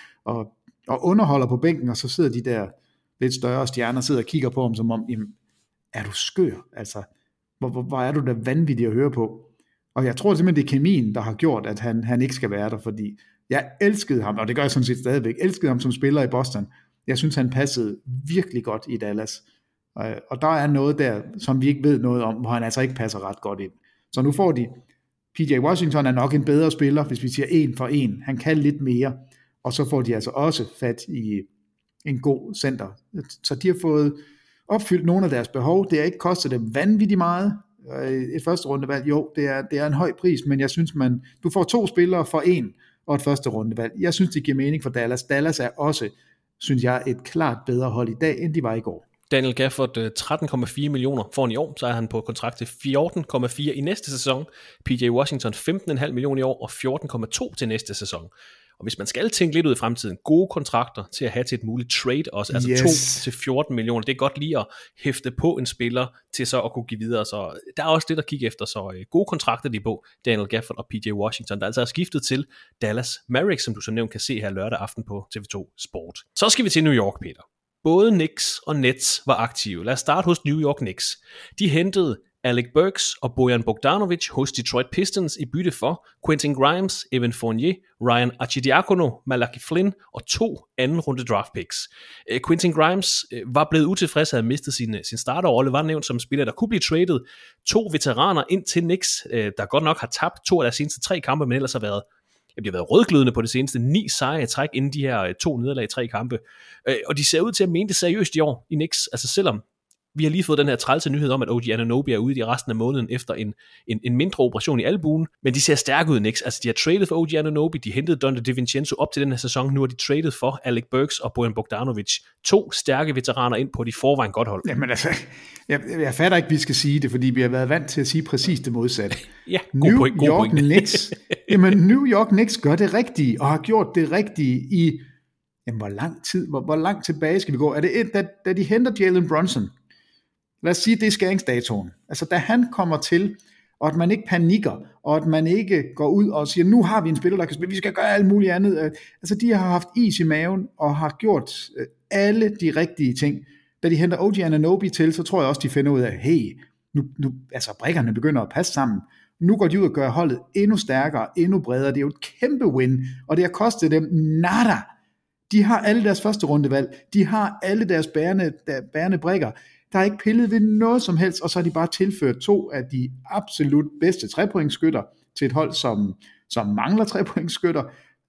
og underholder på bænken, og så sidder de der lidt større stjerner, sidder og kigger på ham, som om, jamen, er du skør? Altså, hvor er du da vanvittig at høre på? Og jeg tror simpelthen, det er kemien, der har gjort, at han ikke skal være der, fordi jeg elskede ham, og det gør jeg sådan set stadigvæk, elskede ham som spiller i Boston. Jeg synes, han passede virkelig godt i Dallas. Og der er noget der, som vi ikke ved noget om, hvor han altså ikke passer ret godt ind. Så nu får de, PJ Washington er nok en bedre spiller, hvis vi siger 1 for 1. Han kan lidt mere. Og så får de altså også fat i en god center. Så de har fået opfyldt nogle af deres behov. Det har ikke kostet dem vanvittigt meget. Et første rundevalg, jo, det er en høj pris, men jeg synes, du får 2 spillere for 1 og et første rundevalg. Jeg synes, det giver mening for Dallas. Dallas er også, synes jeg, et klart bedre hold i dag, end de var i går. Daniel Gafford 13,4 millioner får han i år, så er han på kontrakt til 14,4 i næste sæson. PJ Washington 15,5 millioner i år og 14,2 til næste sæson. Og hvis man skal tænke lidt ud i fremtiden, gode kontrakter til at have til et muligt trade også, altså 2 til 14 millioner, det er godt lige at hæfte på en spiller til så at kunne give videre, så der er også det at kigge efter, så gode kontrakter de på, Daniel Gafford og PJ Washington, der altså er skiftet til Dallas Mavericks, som du så nævnt kan se her lørdag aften på TV2 Sport. Så skal vi til New York, Peter. Både Knicks og Nets var aktive. Lad os starte hos New York Knicks. De hentede Alec Burks og Bojan Bogdanovic hos Detroit Pistons i bytte for Quentin Grimes, Evan Fournier, Ryan Arcidiacono, Malachi Flynn og 2 anden runde draft picks. Quentin Grimes var blevet utilfreds og havde mistet sin starterrolle, var nævnt som spiller, der kunne blive traded. 2 veteraner ind til Knicks, der godt nok har tabt 2 af deres seneste 3 kampe, men ellers har været de har været rødglødende på det seneste 9 sejre i træk inden de her 2 nederlag i 3 kampe. Og de ser ud til at mene det seriøst i år i Knicks, altså selvom vi har lige fået den her trælse nyhed om, at OG Anunoby er ude i resten af måneden efter en mindre operation i albuen, men de ser stærke ud i Knicks. Altså de har traded for OG Anunoby, de hentede Donte DiVincenzo op til den her sæson, nu har de traded for Alec Burks og Bojan Bogdanovic. 2 stærke veteraner ind på de forvejen godt hold. Jamen altså, jeg fatter ikke, vi skal sige det, fordi vi har været vant til at sige præcis det modsatte. Ja, New York Knicks, jamen New York Knicks gør det rigtige, og har gjort det rigtige i, jamen hvor lang tid, hvor langt tilbage skal vi gå? Er det da de henter Jalen Brunson? Lad os sige, det er skæringsdatoen. Altså, da han kommer til, og at man ikke panikker, og at man ikke går ud og siger, nu har vi en spiller, der kan spille, vi skal gøre alt muligt andet. Altså, de har haft is i maven, og har gjort alle de rigtige ting. Da de henter OG Anunoby til, så tror jeg også, de finder ud af, hey, nu altså, brikkerne begynder at passe sammen. Nu går de ud og gør holdet endnu stærkere, endnu bredere. Det er jo et kæmpe win, og det har kostet dem nada. De har alle deres første rundevalg. De har alle deres bærende brikker. Der er ikke pillet ved noget som helst, og så har de bare tilført 2 af de absolut bedste trepointsskytter til et hold, som mangler trepointsskytter.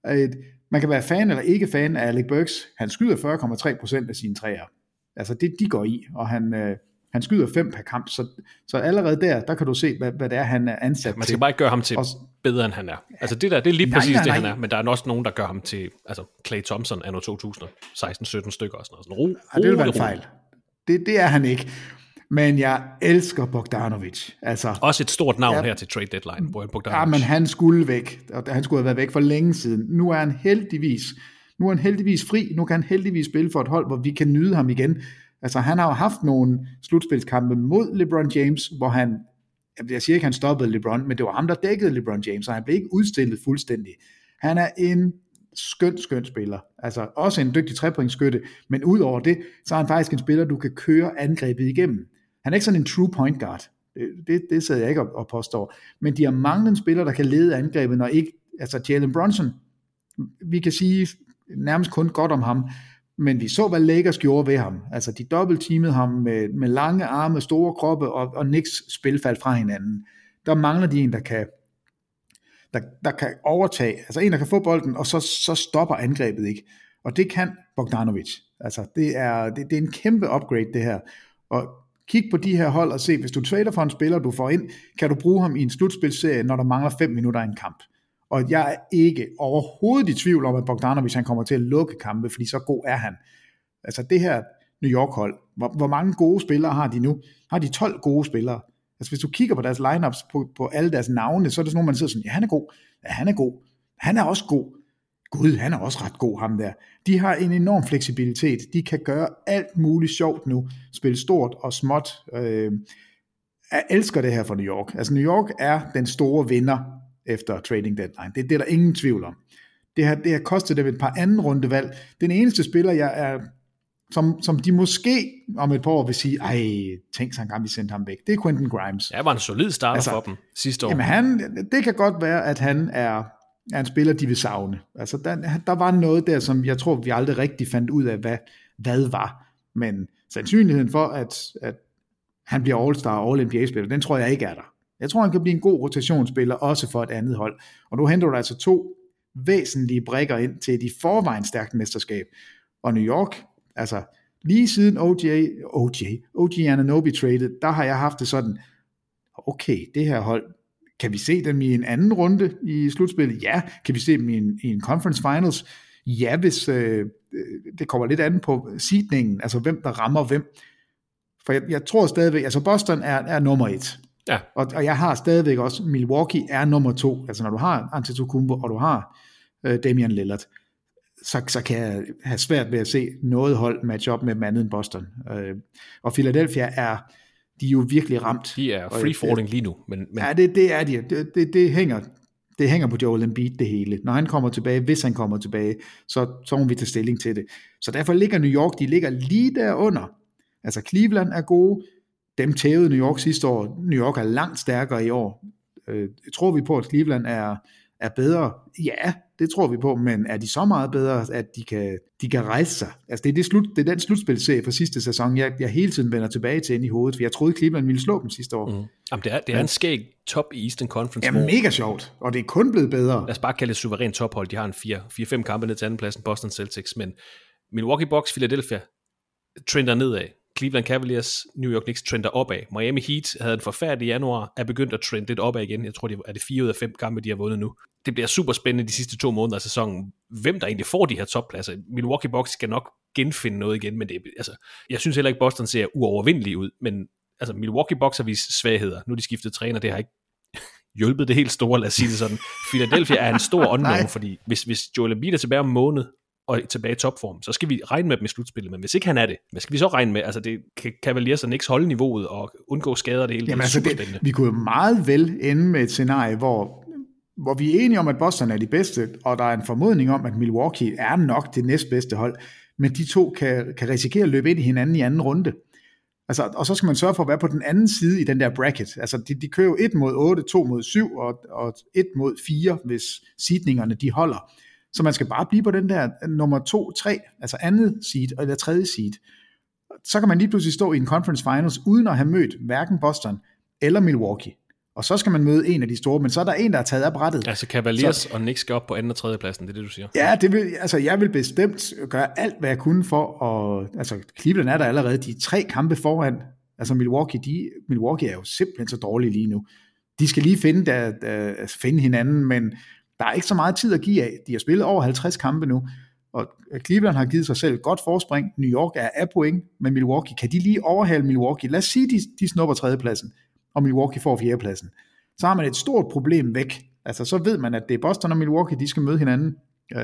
Man kan være fan eller ikke fan af Alec Burks. Han skyder 40,3% af sine træer. Altså det, de går i, og Han skyder 5 per kamp, så allerede der kan du se, hvad det er, han er ansat til. Man skal bare ikke gøre ham til bedre, end han er. Altså det er lige præcis det, han er, men der er også nogen, der gør ham til, altså Klay Thompson anno 2016-17 stykker og sådan noget. Det vil være en fejl. Det er han ikke. Men jeg elsker Bogdanović. Altså, også et stort navn her til trade deadline, Bogdanović. Ja, men han skulle væk, og han skulle have været væk for længe siden. Nu er han heldigvis fri. Nu kan han heldigvis spille for et hold, hvor vi kan nyde ham igen. Altså, han har jo haft nogle slutspilskampe mod LeBron James, hvor han, jeg siger ikke, han stoppede LeBron, men det var ham, der dækkede LeBron James, og han blev ikke udstillet fuldstændig. Han er en skøn spiller. Altså, også en dygtig trepointsskytte, men ud over det, så er han faktisk en spiller, du kan køre angrebet igennem. Han er ikke sådan en true point guard. Det sidder jeg ikke og påstår. Men de har manglet spillere, der kan lede angrebet, når ikke, altså Jalen Brunson, vi kan sige nærmest kun godt om ham, men vi så, hvad Lakers gjorde ved ham. Altså, de dobbeltteamede ham med lange arme, store kroppe, og Knicks spil faldt fra hinanden. Der mangler de en, der kan overtage, altså en, der kan få bolden, og så stopper angrebet ikke. Og det kan Bogdanović. Altså, det er en kæmpe upgrade, det her. Og kig på de her hold og se, hvis du trader for en spiller, du får ind, kan du bruge ham i en slutspilserie, når der mangler 5 minutter i en kamp. Og jeg er ikke overhovedet i tvivl om, at Bogdanović han kommer til at lukke kampe, fordi så god er han. Altså det her New York-hold, hvor mange gode spillere har de nu? Har de 12 gode spillere? Altså hvis du kigger på deres lineups, på alle deres navne, så er det sådan nogle, man sidder sådan, ja han er god, ja han er god, han er også god. Gud, han er også ret god, ham der. De har en enorm fleksibilitet. De kan gøre alt muligt sjovt nu. Spille stort og småt. Jeg elsker det her for New York. Altså New York er den store vinder efter trading deadline. Det er der ingen tvivl om. Det har kostet dem et par anden rundevalg. Den eneste spiller, jeg er, som de måske om et par år vil sige, tænk så engang vi sendte ham væk. Det er Quentin Grimes. Ja, var en solid starter for dem sidste år. Jamen det kan godt være, at han er en spiller, de vil savne. Altså der var noget der, som jeg tror, vi aldrig rigtig fandt ud af, hvad var. Men sandsynligheden for, at han bliver All-Star, All-NBA-spiller, den tror jeg ikke er der. Jeg tror, han kan blive en god rotationsspiller, også for et andet hold. Og nu henter du altså 2 væsentlige brikker ind til de forvejen stærkt mesterskab. Og New York, altså lige siden OG Anunoby traded, der har jeg haft det sådan, okay, det her hold, kan vi se dem i en anden runde i slutspillet? Ja. Kan vi se dem i en conference finals? Ja, hvis det kommer lidt an på seedningen, altså hvem der rammer hvem. For jeg tror stadigvæk, altså Boston er nummer 1. Ja. Og jeg har stadigvæk også, Milwaukee er nummer 2. Altså når du har Antetokounmpo, og du har Damian Lillard, så kan jeg have svært ved at se noget hold match op med andet end Boston. Og Philadelphia de er jo virkelig ramt. De er free-falling lige nu. Men... Ja, det er de. Det hænger på Joel Embiid det hele. Når han kommer tilbage, hvis han kommer tilbage, så må vi tage stilling til det. Så derfor ligger New York, de ligger lige derunder. Altså Cleveland er gode. Dem tævede New York sidste år. New York er langt stærkere i år. Tror vi på, at Cleveland er bedre? Ja, det tror vi på, men er de så meget bedre, at de kan rejse sig? Altså det er den slutspilserie fra sidste sæson, jeg hele tiden vender tilbage til ind i hovedet, for jeg troede, Cleveland ville slå dem sidste år. Mm. Jamen, det er en skæg top i Eastern Conference. Ja, mega sjovt, og det er kun blevet bedre. Lad os bare kalde det suveræn tophold. De har en 4-5 kampe ned til andenpladsen, Boston Celtics, men Milwaukee Bucks, Philadelphia trender nedad. Cleveland Cavaliers, New York Knicks trender opad. Miami Heat havde en forfærdelig januar, er begyndt at trende lidt opad igen. Jeg tror, det er 4 ud af 5 kampe, de har vundet nu. Det bliver super spændende de sidste 2 måneder af sæsonen, hvem der egentlig får de her toppladser. Milwaukee Bucks skal nok genfinde noget igen, men jeg synes heller ikke, Boston ser uovervindelig ud, men altså, Milwaukee Bucks har vist svagheder. Nu er de skiftet træner, det har ikke hjulpet det helt store, lad os sige det sådan. Philadelphia er en stor unknown, fordi hvis Joel Embiid er tilbage om måned, og tilbage i topform, så skal vi regne med dem i slutspillet, men hvis ikke han er det, hvad skal vi så regne med? Altså det kan Cavaliers og Knicks holde niveauet og undgå skader det hele. Jamen, det er super spændende. Vi kunne jo meget vel ende med et scenarie, hvor vi er enige om, at Boston er de bedste, og der er en formodning om, at Milwaukee er nok det næstbedste hold, men de to kan risikere at løbe ind i hinanden i anden runde. Altså, og så skal man sørge for at være på den anden side i den der bracket. Altså de kører jo 1 mod 8, 2 mod 7 og 1 mod 4, hvis seedningerne de holder. Så man skal bare blive på den der nummer 2, 3, altså andet seed eller tredje seed. Så kan man lige pludselig stå i en conference finals, uden at have mødt hverken Boston eller Milwaukee. Og så skal man møde en af de store, men så er der en, der er taget af brættet. Altså Cavaliers og Knicks skal op på anden og tredje pladsen, det er det, du siger? Ja, jeg vil bestemt gøre alt, hvad jeg kunne for at... Altså Cleveland er der allerede de 3 kampe foran Altså Milwaukee er jo simpelthen så dårlige lige nu. De skal lige finde hinanden, men der er ikke så meget tid at give af. De har spillet over 50 kampe nu, og Cleveland har givet sig selv et godt forspring. New York er af point med Milwaukee. Kan de lige overhale Milwaukee? Lad os sige, de snupper 3. pladsen, og Milwaukee får 4. pladsen. Så har man et stort problem væk. Altså så ved man, at det er Boston og Milwaukee, de skal møde hinanden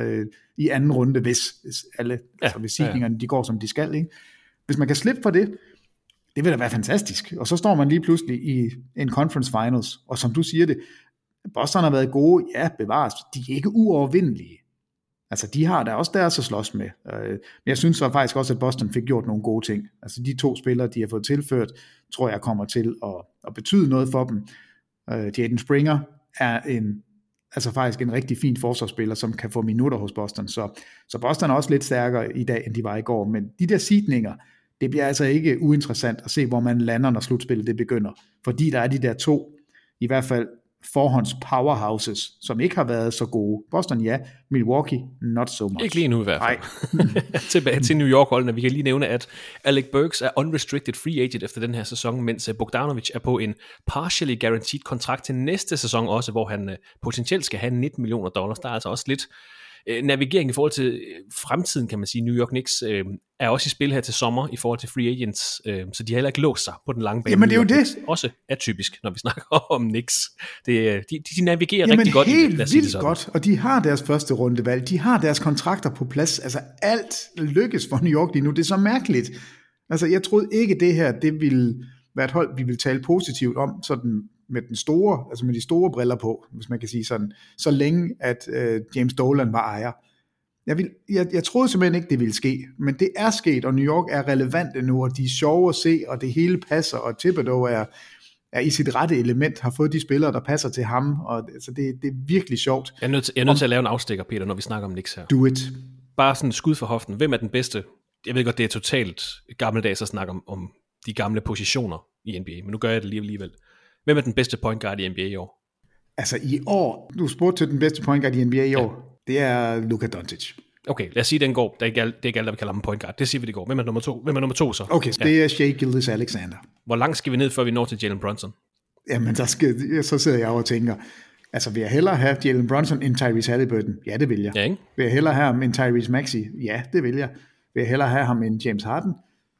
i anden runde, hvis seedningerne de går, som de skal. Ikke? Hvis man kan slippe for det vil da være fantastisk. Og så står man lige pludselig i en conference finals, og som du siger det, Boston har været gode, ja, bevares, de er ikke uovervindelige. Altså, de har der også deres at slås med. Men jeg synes så faktisk også, at Boston fik gjort nogle gode ting. Altså, de 2 spillere, de har fået tilført, tror jeg kommer til at betyde noget for dem. Jaden Springer er faktisk en rigtig fin forsvarsspiller, som kan få minutter hos Boston. Så Boston er også lidt stærkere i dag, end de var i går. Men de der seedninger, det bliver altså ikke uinteressant at se, hvor man lander, når slutspillet det begynder. Fordi der er de der 2, i hvert fald forhånds powerhouses, som ikke har været så gode. Boston, ja. Milwaukee, not so much. Ikke lige nu i hvert fald. Tilbage til New York-holdene. Vi kan lige nævne, at Alec Burks er unrestricted free agent efter den her sæson, mens Bogdanovic er på en partially guaranteed kontrakt til næste sæson også, hvor han potentielt skal have $19 million. Der er altså også lidt navigering i forhold til fremtiden, kan man sige. New York Knicks er også i spil her til sommer i forhold til free agents, så de har heller ikke låst sig på den lange bane. Jamen det er jo det. Også atypisk, når vi snakker om Knicks. De navigerer rigtig godt. Helt vildt godt, og de har deres første rundevalg, de har deres kontrakter på plads, altså alt lykkes for New York lige nu, det er så mærkeligt. Altså jeg troede ikke det her, det ville være et hold, vi ville tale positivt om, sådan med den store, altså med de store briller på, hvis man kan sige sådan, så længe at James Dolan var ejer. Jeg troede simpelthen ikke, det ville ske, men det er sket, og New York er relevante nu, og de er sjove at se, og det hele passer, og Thibodeau er i sit rette element, har fået de spillere, der passer til ham, og altså, det er virkelig sjovt. Jeg er nødt til at lave en afstikker, Peter, når vi snakker om Knicks her. Do it. Bare sådan skud for hoften. Hvem er den bedste? Jeg ved godt, det er totalt gammeldags at snakke om de gamle positioner i NBA, men nu gør jeg det lige alligevel. Hvem er den bedste point guard i NBA i år? Altså i år, du spurgte til den bedste point guard i NBA i år, det er Luka Doncic. Okay, lad os sige, den går. Det er ikke alt, der vi kalder ham point guard. Det siger vi, det går. Hvem er nummer 2? Hvem er nummer 2 så? Okay, så det er Shai Gilgeous-Alexander. Hvor langt skal vi ned, før vi når til Jalen Brunson? Jamen, så sidder jeg over og tænker, altså vil jeg hellere have Jalen Brunson end Tyrese Halliburton? Ja, det vil jeg. Ja, ikke? Vil jeg hellere have ham end Tyrese Maxey? Ja, det vil jeg. Vil jeg hellere have ham end James Harden?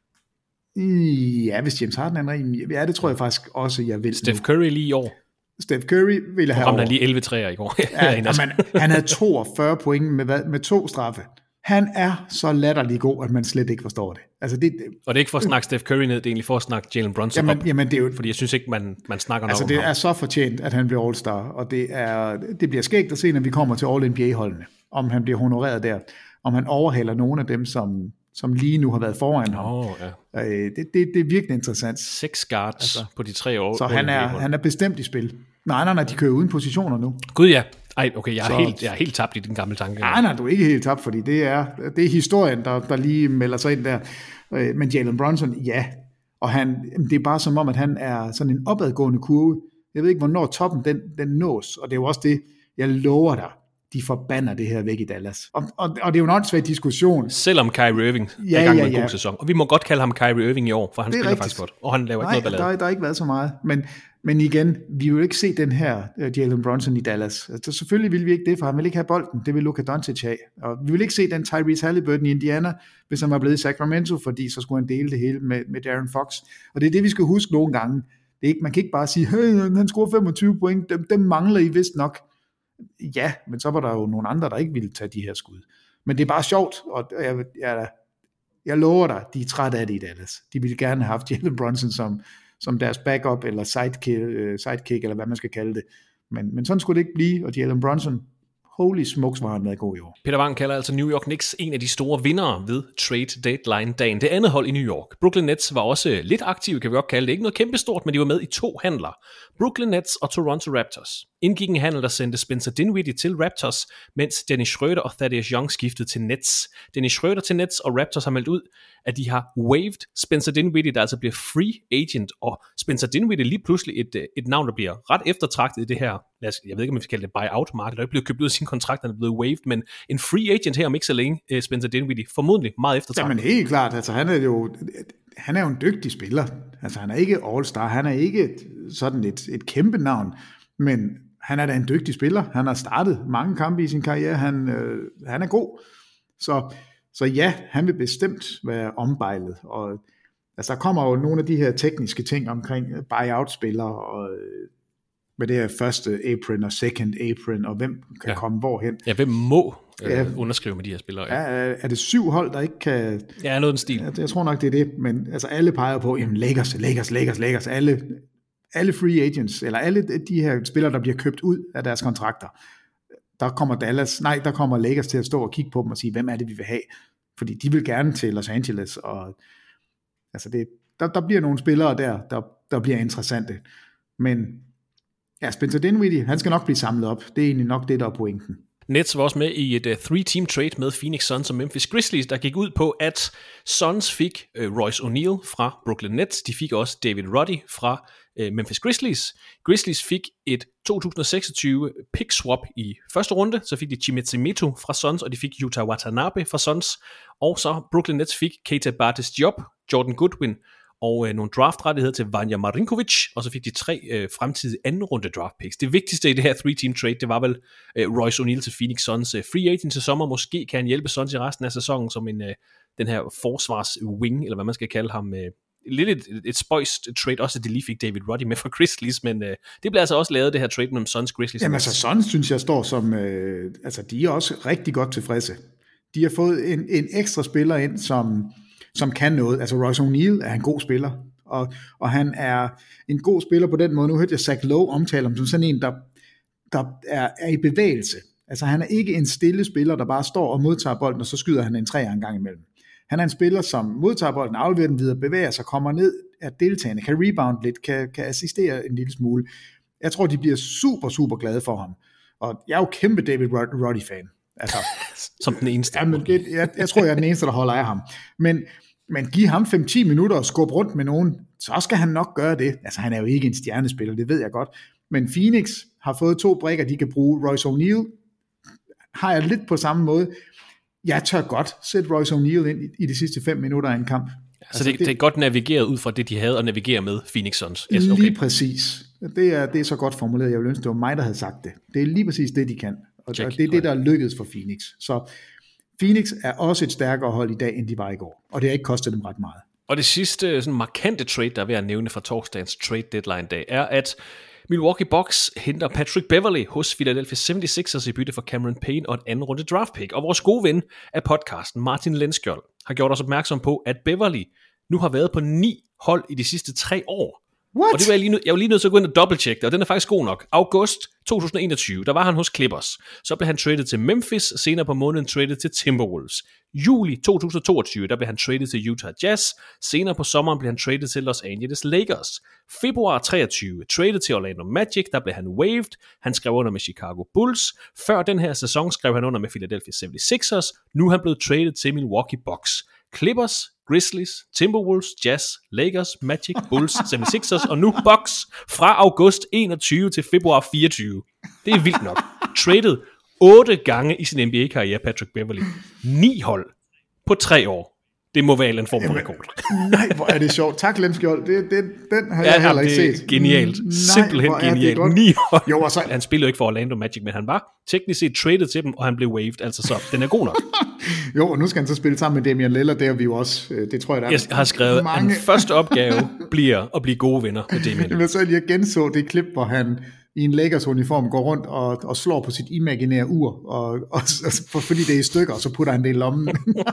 Ja, hvis James Harden er en rimelig... Ja, det tror jeg faktisk også, jeg vil. Steph Curry lige i år. Steph Curry ville have over. Han lige 11 træer i går. Han havde 42 point med 2 straffe. Han er så latterlig god, at man slet ikke forstår det. Altså og det er ikke for at snakke Steph Curry ned, det er egentlig for at snakke Jalen Brunson op. Jamen, det er jo, fordi jeg synes ikke, man snakker nok altså, om det ham. er så fortjent, at han bliver All-Star, og det bliver skægt at se, når vi kommer til All-NBA-holdene, om han bliver honoreret der, om han overhaler nogle af dem, som lige nu har været foran ham. Ja. Det er virkelig interessant. 6 guards altså, på de 3 år. Så han er bestemt i spil. Nej, de kører uden positioner nu. Gud ja. Ej, okay, jeg er helt tabt i den gamle tanke. Nej, du er ikke helt tabt, fordi det er historien, der lige melder sig ind der. Men Jalen Brunson, ja. Og det er bare som om, at han er sådan en opadgående kurve. Jeg ved ikke, hvornår toppen den nås. Og det er jo også det, jeg lover dig. De forbander det her væk i Dallas. Og det er jo en åndssvag diskussion. Selvom Kyrie Irving er i gang med en god sæson. Og vi må godt kalde ham Kyrie Irving i år, for han spiller faktisk godt. Og han laver ikke noget ballade. Der har ikke været så meget. Men igen, vi vil jo ikke se den her Jalen Brunson i Dallas. Altså, selvfølgelig vil vi ikke det, for han vil ikke have bolden. Det vil Luka Doncic have. Og vi vil ikke se den Tyrese Halliburton i Indiana, hvis han var blevet i Sacramento, fordi så skulle han dele det hele med Darren Fox. Og det er det, vi skal huske nogle gange. Det er ikke, man kan ikke bare sige, hey, han scorer 25 point, dem mangler I vist nok. Ja, men så var der jo nogle andre, der ikke ville tage de her skud. Men det er bare sjovt, og jeg lover dig, de er trætte af det i Dallas. De ville gerne have haft Jalen Brunson som deres backup, eller sidekick, eller hvad man skal kalde det. Men sådan skulle det ikke blive, og Jalen Brunson, holy smokes, var han været god i år. Peter Wang kalder altså New York Knicks en af de store vindere ved trade deadline-dagen. Det andet hold i New York. Brooklyn Nets var også lidt aktive, kan vi godt kalde det. Ikke noget kæmpestort, men de var med i 2 handler. Brooklyn Nets og Toronto Raptors. Indgik en handel, der sendte Spencer Dinwiddie til Raptors, mens Dennis Schröder og Thaddeus Young skiftede til Nets. Dennis Schröder til Nets, og Raptors har meldt ud, at de har waived Spencer Dinwiddie, der altså bliver free agent, og Spencer Dinwiddie lige pludselig et navn, der bliver ret eftertragtet i det her, jeg ved ikke, om vi skal kalde det buyout-marked, der er ikke blevet købt ud af sin kontrakt, der er blevet waived, men en free agent her om ikke så længe, Spencer Dinwiddie, formodentlig meget eftertragtet. Jamen helt klart, altså han er jo en dygtig spiller. Altså, han er ikke all-star, han er ikke sådan et kæmpe navn, men han er da en dygtig spiller. Han har startet mange kampe i sin karriere, han er god. Så ja, han vil bestemt være ombejlet, og altså, der kommer jo nogle af de her tekniske ting omkring buyout-spillere, og med det her første apron og second apron, og hvem kan komme hvorhen. Ja, hvem må underskrive med de her spillere? Ja, er det 7 hold, der ikke kan... Ja, noget den stil. Jeg tror nok, det er det, men altså, alle peger på, jamen Lakers, alle free agents, eller alle de her spillere, der bliver købt ud af deres kontrakter, der kommer Lakers til at stå og kigge på dem og sige, hvem er det, vi vil have? Fordi de vil gerne til Los Angeles, og altså der bliver nogle spillere der bliver interessante. Men ja, Spencer Dinwiddie, han skal nok blive samlet op. Det er egentlig nok det, der er pointen. Nets var også med i et 3-team trade med Phoenix Suns og Memphis Grizzlies, der gik ud på, at Suns fik Royce O'Neal fra Brooklyn Nets. De fik også David Roddy fra Memphis Grizzlies. Grizzlies fik et 2026 pick swap i første runde, så fik de Chimezie Metu fra Suns, og de fik Yuta Watanabe fra Suns. Og så Brooklyn Nets fik Keita Bates-Diop, Jordan Goodwin og nogle draftrettigheder til Vanja Marinkovic, og så fik de 3 fremtidige anden runde draft picks. Det vigtigste i det her 3-team trade, det var vel Royce O'Neal til Phoenix Suns. Free agent til sommer, måske kan han hjælpe Suns i resten af sæsonen som den her forsvarswing, eller hvad man skal kalde ham. Lidt et spøjst trade, også at de lige fik David Roddy med fra Grizzlies, men det blev altså også lavet, det her trade mellem Suns Grizzlies. Jamen altså Suns, synes jeg, står som, altså de er også rigtig godt tilfredse. De har fået en ekstra spiller ind, som kan noget. Altså Royce O'Neal er en god spiller, og han er en god spiller på den måde. Nu hørte jeg Zach Lowe omtale om som sådan en, der er i bevægelse. Altså han er ikke en stille spiller, der bare står og modtager bolden, og så skyder han en træer en gang imellem. Han er en spiller, som modtager bolden, afleverer den videre, bevæger sig, kommer ned, er deltagende, kan rebound lidt, kan assistere en lille smule. Jeg tror, de bliver super, super glade for ham. Og jeg er jo kæmpe David Roddy-fan. Altså, som den eneste. Jamen, jeg tror, jeg er den eneste, der holder af ham. Men giv ham 5-10 minutter og skubbe rundt med nogen, så skal han nok gøre det. Altså, han er jo ikke en stjernespiller, det ved jeg godt. Men Phoenix har fået 2 brikker, de kan bruge. Royce O'Neal har jeg lidt på samme måde. Jeg tør godt sætte Royce O'Neal ind i de sidste 5 minutter af en kamp. Altså, det er godt navigeret ud fra det, de havde at navigere med Phoenix Suns. Yes, okay. Lige præcis. Det er så godt formuleret. Jeg ville ønske, det var mig, der havde sagt det. Det er lige præcis det, de kan. Og det er det, der lykkedes for Phoenix. Så Phoenix er også et stærkere hold i dag, end de var i går. Og det har ikke kostet dem ret meget. Og det sidste sådan markante trade, der er ved at nævne fra torsdagens trade deadline dag, er, at Milwaukee Bucks henter Patrick Beverley hos Philadelphia 76ers i bytte for Cameron Payne og et anden runde draft pick. Og vores gode ven af podcasten, Martin Lenskjold, har gjort os opmærksom på, at Beverley nu har været på 9 hold i de sidste 3 år. What? Og det var jeg var lige nødt til at gå ind og dobbelttjekke det, og den er faktisk god nok. August 2021, der var han hos Clippers. Så blev han traded til Memphis, senere på måneden traded til Timberwolves. Juli 2022, der blev han traded til Utah Jazz. Senere på sommeren blev han traded til Los Angeles Lakers. Februar 23, traded til Orlando Magic, der blev han waived. Han skrev under med Chicago Bulls. Før den her sæson skrev han under med Philadelphia 76ers. Nu er han blevet traded til Milwaukee Bucks. Clippers, Grizzlies, Timberwolves, Jazz, Lakers, Magic, Bulls, 76ers og nu Bucks fra august 21 til februar 24. Det er vildt nok. Traded 8 gange i sin NBA-karriere, Patrick Beverley. 9 hold på 3 år. Det må være en form for rekord. Nej, hvor er det sjovt. Tak, Lenskjold. Den har jeg heller ikke set. Det er genialt. Simpelthen genialt. 9 hold. Jo, og så... Han spillede jo ikke for Orlando Magic, men han var teknisk set traded til dem, og han blev waived. Altså så, den er god nok. Jo, og nu skal han så spille sammen med Damian Lillard. Det er vi jo også. Det tror jeg, der er. Jeg har skrevet, at den første opgave bliver at blive gode venner med Damian Lillard. Jeg så lige genså det klip, hvor han i en Lakers-uniform går rundt og slår på sit imaginære ur, og fordi det er i stykker, og så putter han det i lommen.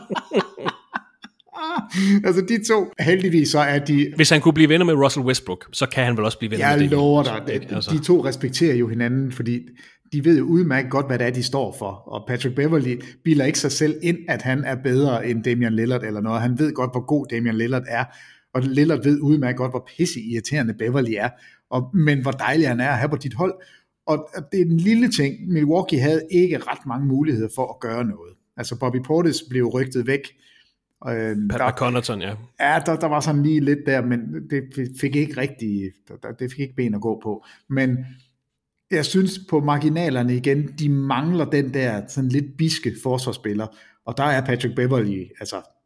Altså de to, heldigvis så er de... Hvis han kunne blive venner med Russell Westbrook, så kan han vel også blive venner med det. Jeg lover dig, de to respekterer jo hinanden, fordi de ved jo udmærket godt, hvad det er, de står for. Og Patrick Beverley bilder ikke sig selv ind, at han er bedre end Damian Lillard eller noget. Han ved godt, hvor god Damian Lillard er, og Lillard ved udmærket godt, hvor pisseirriterende Beverley er, men hvor dejlig han er at have på dit hold. Og det er en lille ting. Milwaukee havde ikke ret mange muligheder for at gøre noget. Altså Bobby Portis blev rygtet væk. Pat Connaughton, ja. Ja, der var sådan lige lidt der, men det fik ikke rigtig, det fik ikke ben at gå på. Men jeg synes på marginalerne igen, de mangler den der sådan lidt biske forsvarsspiller, og der er Patrick Beverley, altså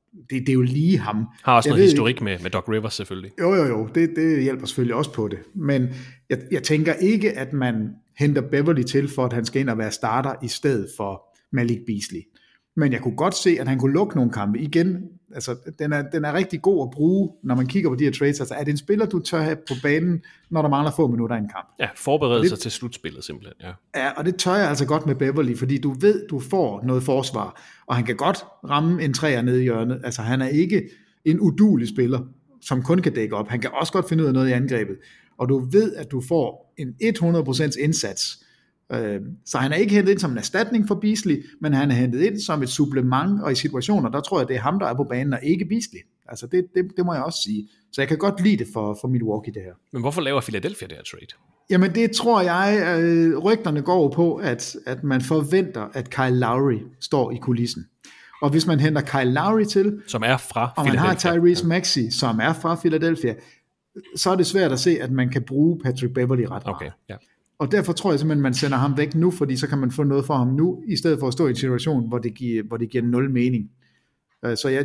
det er jo lige ham. Har også noget historik med Doc Rivers selvfølgelig. Jo, det hjælper selvfølgelig også på det. Men jeg tænker ikke, at man henter Beverly til, for at han skal ind og være starter, i stedet for Malik Beasley. Men jeg kunne godt se, at han kunne lukke nogle kampe. Igen, altså, den er rigtig god at bruge, når man kigger på de her trades. Altså, er det en spiller, du tør have på banen, når der mangler få minutter i en kamp? Ja, forberede sig til slutspillet simpelthen. Ja, og det tør jeg altså godt med Beverly, fordi du ved, du får noget forsvar, og han kan godt ramme en træer nede i hjørnet. Altså, han er ikke en uduelig spiller, som kun kan dække op. Han kan også godt finde ud af noget i angrebet. Og du ved, at du får en 100% indsats. Så han er ikke hentet ind som en erstatning for Beasley, men han er hentet ind som et supplement, og i situationer, der tror jeg, det er ham, der er på banen, og ikke Beasley. Altså det må jeg også sige. Så jeg kan godt lide det for Milwaukee, det her. Men hvorfor laver Philadelphia det her trade? Jamen det tror jeg, rygterne går på, at man forventer, at Kyle Lowry står i kulissen. Og hvis man henter Kyle Lowry til, som er fra og man har Tyrese Maxey, som er fra Philadelphia, så er det svært at se, at man kan bruge Patrick Beverly ret meget. Okay, ja. Og derfor tror jeg simpelthen, man sender ham væk nu, fordi så kan man få noget for ham nu, i stedet for at stå i en situation, hvor det giver nul mening. Så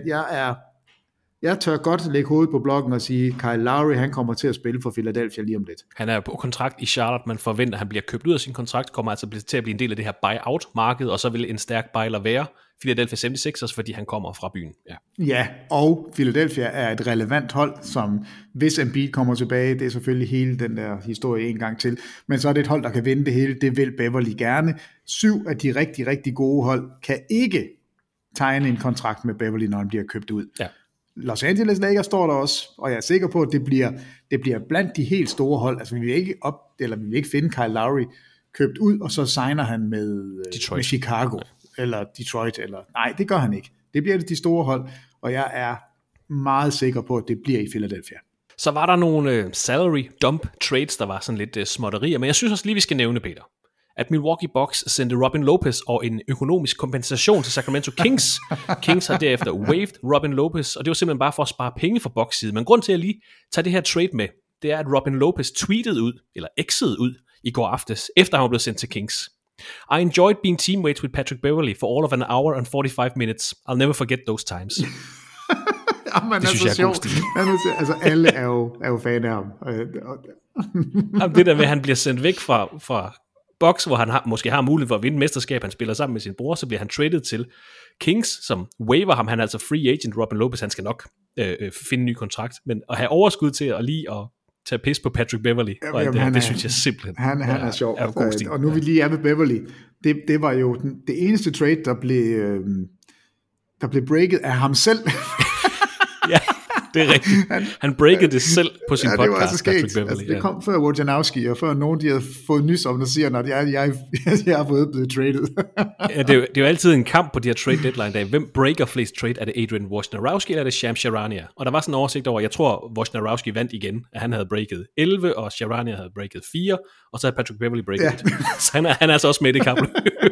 jeg tør godt lægge hovedet på blokken og sige, Kyle Lowry, han kommer til at spille for Philadelphia lige om lidt. Han er på kontrakt i Charlotte, man forventer, at han bliver købt ud af sin kontrakt, kommer altså til at blive en del af det her buyout-marked, og så vil en stærk bejler være Philadelphia 76ers, fordi han kommer fra byen. Ja, og Philadelphia er et relevant hold, som hvis Embiid kommer tilbage, det er selvfølgelig hele den der historie en gang til, men så er det et hold, der kan vinde det hele, det vil Beverly gerne. 7 af de rigtig, rigtig gode hold kan ikke tegne en kontrakt med Beverly, når han bliver købt ud. Ja. Los Angeles Lakers står der også, og jeg er sikker på, at det bliver blandt de helt store hold. Altså vi vil ikke finde Kyle Lowry købt ud, og så signer han med Chicago, eller Detroit, nej, det gør han ikke. Det bliver de store hold, og jeg er meget sikker på, at det bliver i Philadelphia. Så var der nogle salary dump trades, der var sådan lidt småtterier, men jeg synes også lige, vi skal nævne, Peter, at Milwaukee Bucks sendte Robin Lopez og en økonomisk kompensation til Sacramento Kings. Kings har derefter waived Robin Lopez, og det var simpelthen bare for at spare penge fra Bucks side. Men grund til at lige tage det her trade med, det er, at Robin Lopez tweetede ud, eller x'ede ud i går aftes, efter han var blevet sendt til Kings. I enjoyed being teammates with Patrick Beverly for all of an hour and 45 minutes. I'll never forget those times. Jamen, det synes jeg er god stil. Altså alle er jo fan af ham. Jamen, det der med, at han bliver sendt væk fra Bucks, hvor han måske har mulighed for at vinde mesterskab, han spiller sammen med sin bror, så bliver han traded til Kings, som waiver ham. Han er altså free agent. Robin Lopez, han skal nok finde en ny kontrakt, men at have overskud til at tage pis på Patrick Beverly, det synes jeg simpelthen han er sjov. Og nu vi lige er ved Beverly, det var jo det eneste trade, der blev breaket af ham selv. Ja, det er rigtigt. Han breakede det selv på sin podcast, altså Patrick Beverly. Altså, det kom før Wojnarowski, og før nogen de havde fået nys om, der siger, at jeg er blevet traded. Ja, det er jo altid en kamp på de her trade deadline-dage. Hvem breaker flest trade? Er det Adrian Wojnarowski, eller er det Shams Charania? Og der var sådan en oversigt over, jeg tror, Wojnarowski vandt igen, at han havde breaket 11, og Charania havde breaket 4, og så havde Patrick Beverly breaket 1. Så han er altså også med i det kamp.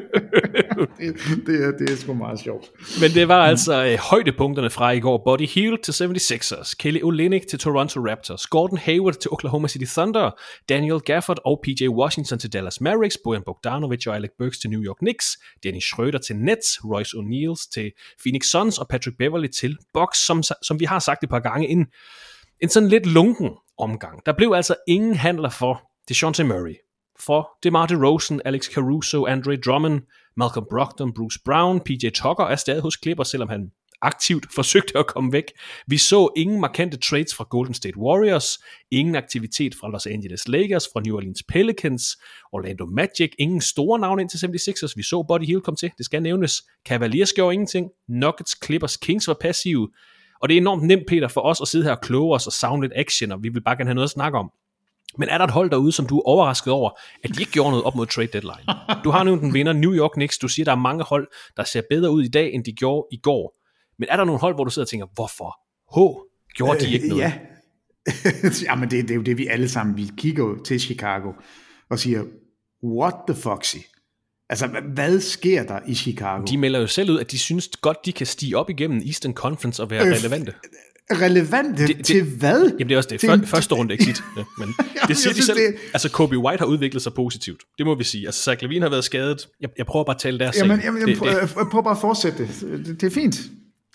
det er sgu meget sjovt. Men det var altså højdepunkterne fra i går. Buddy Hield til 76ers, Kelly Olynyk til Toronto Raptors, Gordon Hayward til Oklahoma City Thunder, Daniel Gafford og PJ Washington til Dallas Mavericks, Bojan Bogdanovic og Alec Burks til New York Knicks, Dennis Schröder til Nets, Royce O'Neal til Phoenix Suns og Patrick Beverly til Bucks, som vi har sagt et par gange, en sådan lidt lunken omgang. Der blev altså ingen handler for DeJounte Murray, for DeMar DeRozan, Alex Caruso, Andre Drummond, Malcolm Brogdon, Bruce Brown, PJ Tucker er stadig hos Clippers, selvom han aktivt forsøgte at komme væk. Vi så ingen markante trades fra Golden State Warriors, ingen aktivitet fra Los Angeles Lakers, fra New Orleans Pelicans, Orlando Magic, ingen store navne ind til 76ers. Vi så Buddy Hield komme til, det skal nævnes. Cavaliers gjorde ingenting, Nuggets, Clippers, Kings var passive, og det er enormt nemt, Peter, for os at sidde her og kloge os og savne lidt action, og vi vil bare gerne have noget at snakke om. Men er der et hold derude, som du er overrasket over, at de ikke gjorde noget op mod trade deadline? Du har nu den vinder, New York Knicks. Du siger, der er mange hold, der ser bedre ud i dag, end de gjorde i går. Men er der nogle hold, hvor du sidder og tænker, hvorfor? Gjorde de ikke noget? Ja. Jamen det er jo det, vi alle sammen, vi kigger til Chicago og siger, what the foxy? Altså, hvad sker der i Chicago? De melder jo selv ud, at de synes godt, de kan stige op igennem Eastern Conference og være relevante. Relevante til hvad? Jamen det er også det. Første runde exit. Ja, men det siger de selv. Altså Kobe White har udviklet sig positivt. Det må vi sige. Altså Zach LaVine har været skadet. Jeg prøver bare at tale deres sag. Prøv bare at fortsætte det. Det er fint.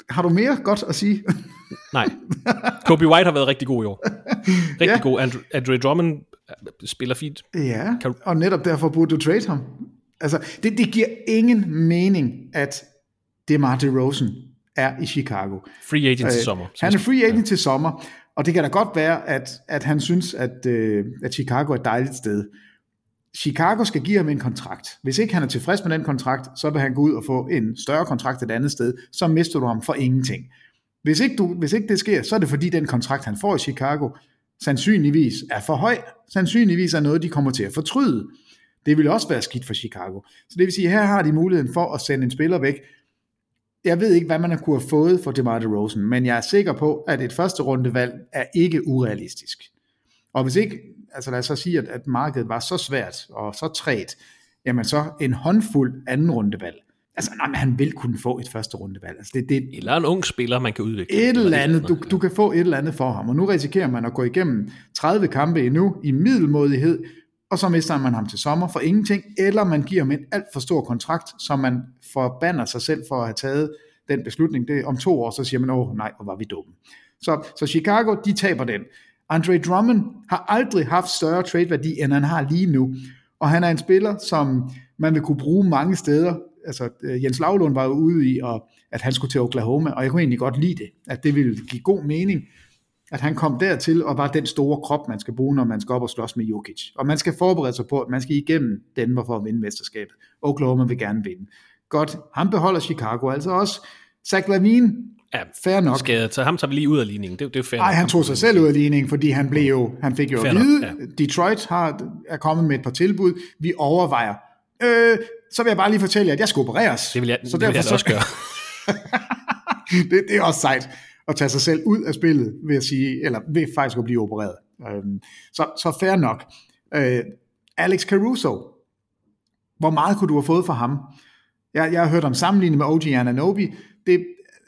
Har du mere godt at sige? Nej. Kobe White har været rigtig god i år. Rigtig god. Andre Drummond spiller fint. Ja, og netop derfor burde du trade ham. Altså, det giver ingen mening, at DeMar DeRozan er i Chicago. Free agent til sommer. Han er free agent til sommer, og det kan da godt være, at han synes, at Chicago er et dejligt sted. Chicago skal give ham en kontrakt. Hvis ikke han er tilfreds med den kontrakt, så vil han gå ud og få en større kontrakt et andet sted, så mister du ham for ingenting. Hvis ikke det sker, så er det fordi den kontrakt, han får i Chicago, sandsynligvis er for høj. Sandsynligvis er noget, de kommer til at fortryde. Det vil også være skidt for Chicago. Så det vil sige, her har de muligheden for at sende en spiller væk. Jeg ved ikke, hvad man har kunne have fået for DeMar DeRozan, men jeg er sikker på, at et første rundevalg er ikke urealistisk. Og hvis ikke, altså lad os så sige, at markedet var så svært og så træt, jamen så en håndfuld anden rundevalg. Altså, nej, men han vil kunne få et første rundevalg. Altså, eller en ung spiller, man kan udvikle. Et eller andet, du kan få et eller andet for ham, og nu risikerer man at gå igennem 30 kampe endnu i middelmådighed, og så mister man ham til sommer for ingenting, eller man giver ham en alt for stor kontrakt, så man forbander sig selv for at have taget den beslutning. Det, om 2 år, så siger man, nej, hvor var vi dumme. Så Chicago, de taber den. Andre Drummond har aldrig haft større trade-værdi, end han har lige nu, og han er en spiller, som man vil kunne bruge mange steder. Altså, Jens Lavlund var jo ude i, at han skulle til Oklahoma, og jeg kunne egentlig godt lide det, at det ville give god mening, at han kom dertil og var den store krop, man skal bruge, når man skal op og slås med Jokic. Og man skal forberede sig på, at man skal igennem Denver for at vinde mesterskabet. Oklahoma vil gerne vinde. Godt, han beholder Chicago altså også. Zach LaVine, fair nok. Så ham tager vi lige ud af ligningen. Det er fair. Nej, han tog sig selv ud af ligningen, fordi han fik jo at vide, Detroit er kommet med et par tilbud. Vi overvejer. Så vil jeg bare lige fortælle jer, at jeg skal opereres. Det vil jeg også gøre. det er også sejt at tage sig selv ud af spillet, vil jeg sige, eller ved faktisk at blive opereret. Så fair nok. Alex Caruso, hvor meget kunne du have fået for ham? Jeg har hørt om sammenligning med OG Anunoby. Det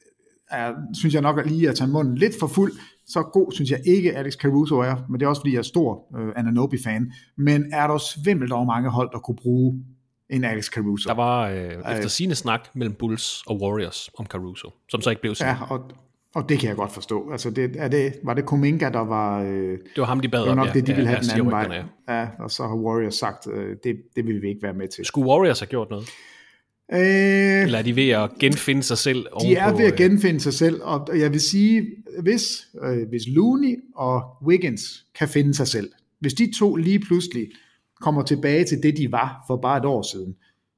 synes jeg nok lige at tage munden lidt for fuld. Så god synes jeg ikke, Alex Caruso er, men det er også fordi jeg er stor Anunoby-fan. Men er der svimmelt over mange hold, der kunne bruge en Alex Caruso? Der var efter sigende snak mellem Bulls og Warriors om Caruso, som så ikke blev sådan. Ja, og det kan jeg godt forstå. Altså, var det Kuminga, der var... det var ham, de bad om, nok det, de ville have den anden vej. Ja, og så har Warriors sagt, det vil vi ikke være med til. Skulle Warriors have gjort noget? Eller er de ved at genfinde sig selv? De er ved at genfinde sig selv, og jeg vil sige, hvis Looney og Wiggins kan finde sig selv, hvis de to lige pludselig kommer tilbage til det, de var for bare et år siden,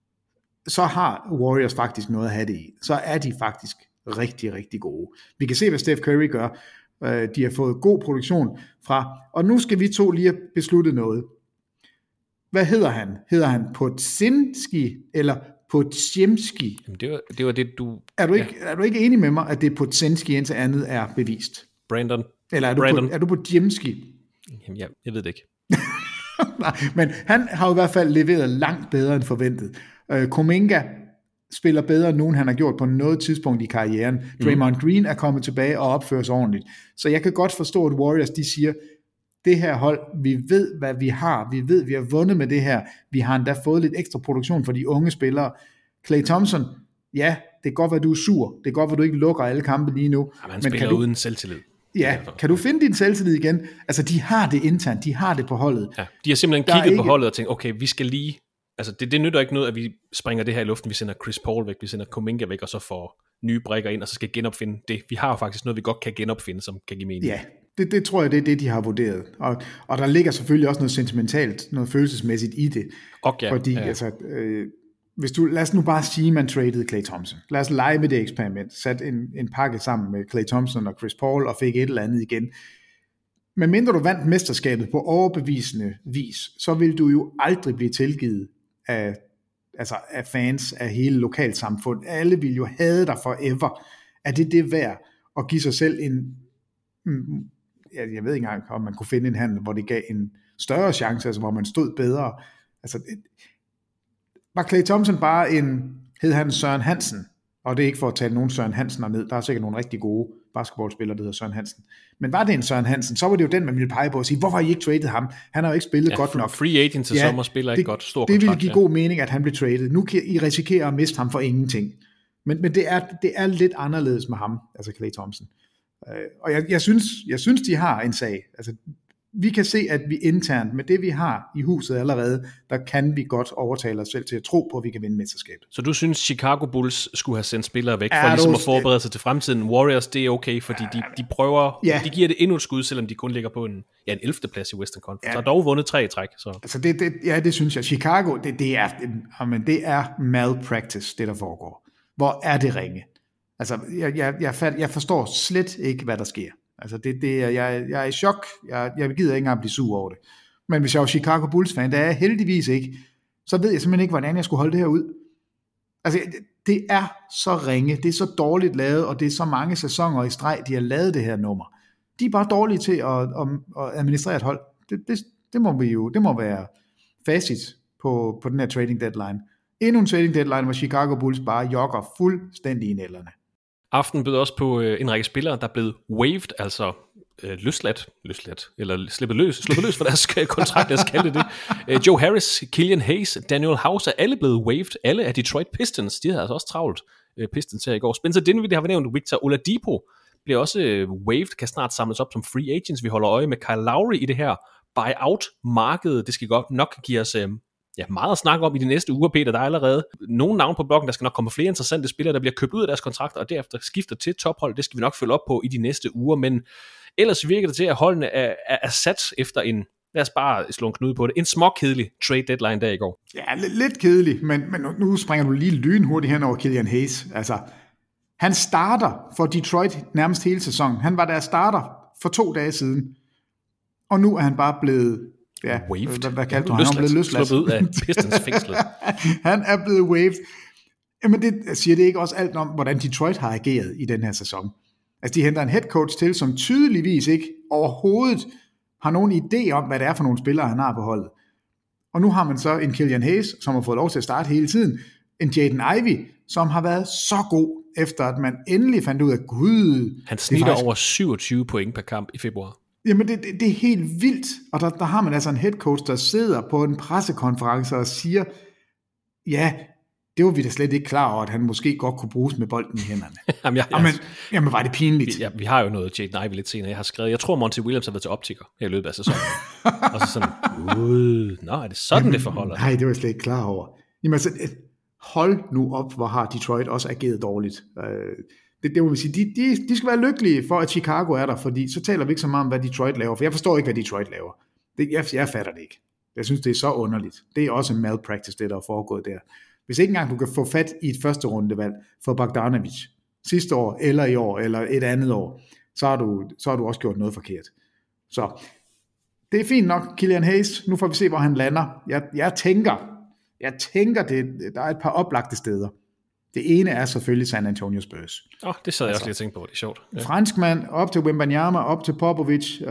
så har Warriors faktisk noget at have det i. Så er de faktisk rigtig, rigtig gode. Vi kan se, hvad Steph Curry gør. De har fået god produktion fra, og nu skal vi to lige have besluttet noget. Hvad hedder han? Hedder han Podziemski eller Podziemski? Det var det, du... Er du ikke enig med mig, at det er Podziemski, indtil andet er bevist? Brandon. Eller er du Podziemski? Jamen, jeg ved det ikke. Nej, men han har i hvert fald leveret langt bedre end forventet. Kuminga spiller bedre end nogen han har gjort på noget tidspunkt i karrieren. Draymond Green er kommet tilbage og opfører sig ordentligt. Så jeg kan godt forstå, at Warriors de siger, det her hold, vi ved hvad vi har, vi ved vi har vundet med det her, vi har endda fået lidt ekstra produktion for de unge spillere. Klay Thompson, ja, det kan godt være du er sur, det kan godt være du ikke lukker alle kampe lige nu. Ja, men spiller uden selvtillid. Ja, kan du finde din selvtillid igen? Altså, de har det internt, de har det på holdet. Ja, de har simpelthen kigget på holdet og tænkt, okay, vi skal lige... Altså, det nytter ikke noget, at vi springer det her i luften, vi sender Chris Paul væk, vi sender Kuminga væk, og så får nye brikker ind, og så skal genopfinde det. Vi har faktisk noget, vi godt kan genopfinde, som kan give mening. Ja, det tror jeg, det er det, de har vurderet. Og der ligger selvfølgelig også noget sentimentalt, noget følelsesmæssigt i det. Okay, fordi, altså... lad os nu bare sige, man traded Klay Thompson. Lad os lege med det eksperiment. Sat en pakke sammen med Klay Thompson og Chris Paul og fik et eller andet igen. Men mindre du vandt mesterskabet på overbevisende vis, så vil du jo aldrig blive tilgivet af fans af hele lokalsamfundet. Alle vil jo hade dig forever. Er det værd at give sig selv en... Jeg ved ikke engang, om man kunne finde en handel, hvor det gav en større chance, altså hvor man stod bedre. Altså... Var Klay Thompson bare hed han Søren Hansen, og det er ikke for at tale nogen Søren Hansen ned, der er sikkert nogle rigtig gode basketballspillere, der hedder Søren Hansen, men var det en Søren Hansen, så var det jo den, man ville pege på og sige, hvorfor har I ikke traded ham? Han har jo ikke spillet godt nok. Free agent til sommer spiller ikke godt, stor kontrakt. Det ville give god mening, at han blev traded. Nu kan I risikere at miste ham for ingenting. Men det er lidt anderledes med ham, altså Klay Thompson. Og jeg synes, de har en sag. Altså, vi kan se, at vi internt, med det vi har i huset allerede, der kan vi godt overtale os selv til at tro på, at vi kan vinde mesterskabet. Så du synes, Chicago Bulls skulle have sendt spillere væk for ligesom at forberede sig til fremtiden? Warriors, det er okay, fordi de prøver, de giver det endnu et skud, selvom de kun ligger på en 11. plads i Western Conference. Har dog vundet 3 i træk. Så. Altså det synes jeg. Chicago, det er malpractice, det der foregår. Hvor er det ringe? Altså, jeg forstår slet ikke, hvad der sker. Altså, jeg er i chok. Jeg gider ikke engang blive sur over det. Men hvis jeg var Chicago Bulls-fan, det er jeg heldigvis ikke, så ved jeg simpelthen ikke, hvordan jeg skulle holde det her ud. Altså, det er så ringe, det er så dårligt lavet, og det er så mange sæsoner i streg, de har lavet det her nummer. De er bare dårlige til at administrere et hold. Det må være facit på den her trading deadline. Endnu en trading deadline, hvor Chicago Bulls bare jogger fuldstændig i nælderne. Aften bød også på en række spillere, der er blevet waived, altså løsladt, eller sluppet løs for deres kontrakt, lad os kalde det. Joe Harris, Killian Hayes, Daniel House er alle blevet waived. Alle er Detroit Pistons, de havde altså også travlt Pistons her i går. Spencer Dinwiddie har vi nævnt, Victor Oladipo bliver også waived, kan snart samles op som free agents. Vi holder øje med Kyle Lowry i det her buyout-marked. Det skal godt nok give os meget at snakke om i de næste uger, Peter. Der er allerede nogle navne på bloggen, der skal nok komme flere interessante spillere, der bliver købt ud af deres kontrakter, og derefter skifter til tophold. Det skal vi nok følge op på i de næste uger, men ellers virker det til, at holdene er sat efter en, lad os bare slå en knude på det, en småkedelig trade deadline der i går. Ja, lidt kedelig, men nu springer du lige lynhurtigt hen over Killian Hayes. Altså, han starter for Detroit nærmest hele sæsonen. Han var deres starter for 2 dage siden, og nu er han bare blevet waived. Hvad kaldte du? Han er blevet løsladt. Sluppet ud af Pistons fængslet. Han er blevet waived. Jamen det siger det ikke også alt om, hvordan Detroit har ageret i den her sæson. Altså de henter en head coach til, som tydeligvis ikke overhovedet har nogen idé om, hvad det er for nogle spillere, han har på holdet. Og nu har man så en Killian Hayes, som har fået lov til at starte hele tiden. En Jaden Ivey, som har været så god, efter at man endelig fandt ud af, gud... Han snitter over 27 point per kamp i februar. Jamen det er helt vildt, og der har man altså en head coach, der sidder på en pressekonference og siger, ja, det var vi da slet ikke klar over, at han måske godt kunne bruges med bolden i hænderne. Jamen var det pinligt. Vi har jo noget Jaden Ivey lidt senere, jeg har skrevet, jeg tror Monty Williams har været til optiker her i løbet af sæsonen. Og så sådan, er det sådan det forholder? Nej, det var jeg slet ikke klar over. Jamen altså, hold nu op, hvor har Detroit også ageret dårligt. Det må man sige, de skal være lykkelige for, at Chicago er der, fordi så taler vi ikke så meget om, hvad Detroit laver, for jeg forstår ikke, hvad Detroit laver. Jeg fatter det ikke. Jeg synes, det er så underligt. Det er også en malpractice, det der er foregået der. Hvis ikke engang du kan få fat i et første rundevalg for Bogdanovic sidste år, eller i år, eller et andet år, så har du også gjort noget forkert. Så det er fint nok, Killian Hayes. Nu får vi se, hvor han lander. Jeg tænker der er et par oplagte steder. Det ene er selvfølgelig San Antonio Spurs. Det sad jeg også lige og tænkte på, det er sjovt. Ja. Franskmand, op til Wembanyama, op til Popovic,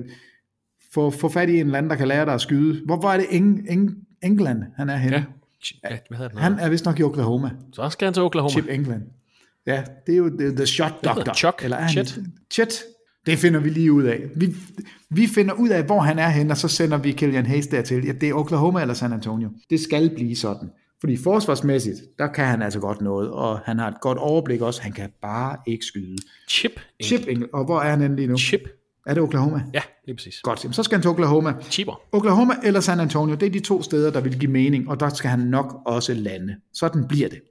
få fat i en eller anden, der kan lære dig at skyde. Hvor er det England, han er henne? Ja, hvad hedder den? Han er vist nok i Oklahoma. Så skal han til Oklahoma. Chip England. Ja, det er jo the shot doctor. Chuck. Eller Chet. Det finder vi lige ud af. Vi finder ud af, hvor han er henne, og så sender vi Killian Hayes dertil. Ja, det er Oklahoma eller San Antonio. Det skal blive sådan. Fordi forsvarsmæssigt, der kan han altså godt noget, og han har et godt overblik også. Han kan bare ikke skyde. Chip England. Og hvor er han henne lige nu? Chip. Er det Oklahoma? Ja, lige præcis. Godt, så skal han til Oklahoma. Cheaper. Oklahoma eller San Antonio, det er de 2 steder, der vil give mening, og der skal han nok også lande. Sådan bliver det.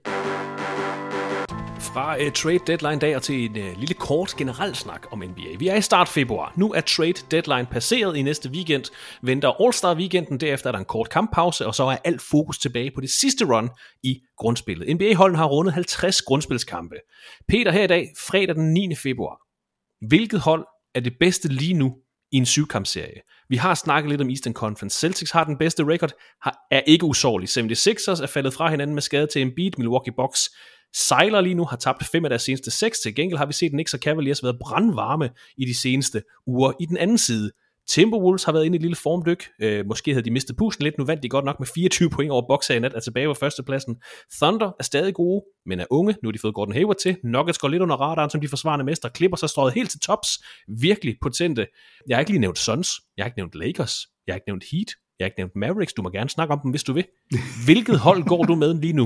Fra trade deadline dag og til en lille kort generel snak om NBA. Vi er i start februar. Nu er trade deadline passeret. I næste weekend venter All-Star weekenden. Derefter er der en kort kamppause, og så er alt fokus tilbage på det sidste run i grundspillet. NBA-holden har rundet 50 grundspilskampe. Peter, her i dag, fredag den 9. februar. Hvilket hold er det bedste lige nu i en 7-kampserie? Vi har snakket lidt om Eastern Conference. Celtics har den bedste record, er ikke usårlig. 76ers er faldet fra hinanden med skade til Embiid. Milwaukee Bucks sejler lige nu, har tabt 5 af deres seneste 6. Til gengæld har vi set Knicks og Cavaliers været brandvarme i de seneste uger. I den anden side, Timberwolves har været inde i et lille formdyk. Måske havde de mistet pusten lidt. Nu vandt de godt nok med 24 point over Bucks her i nat, er tilbage på førstepladsen. Thunder er stadig gode, men er unge. Nu har de fået Gordon Hayward til. Nuggets går lidt under radaren som de forsvarende mestre. Clippers har strøget helt til tops. Virkelig potente. Jeg har ikke lige nævnt Suns. Jeg har ikke nævnt Lakers. Jeg har ikke nævnt Heat. Jeg har ikke nævnt Mavericks. Du må gerne snakke om dem, hvis du vil. Hvilket hold går du med lige nu?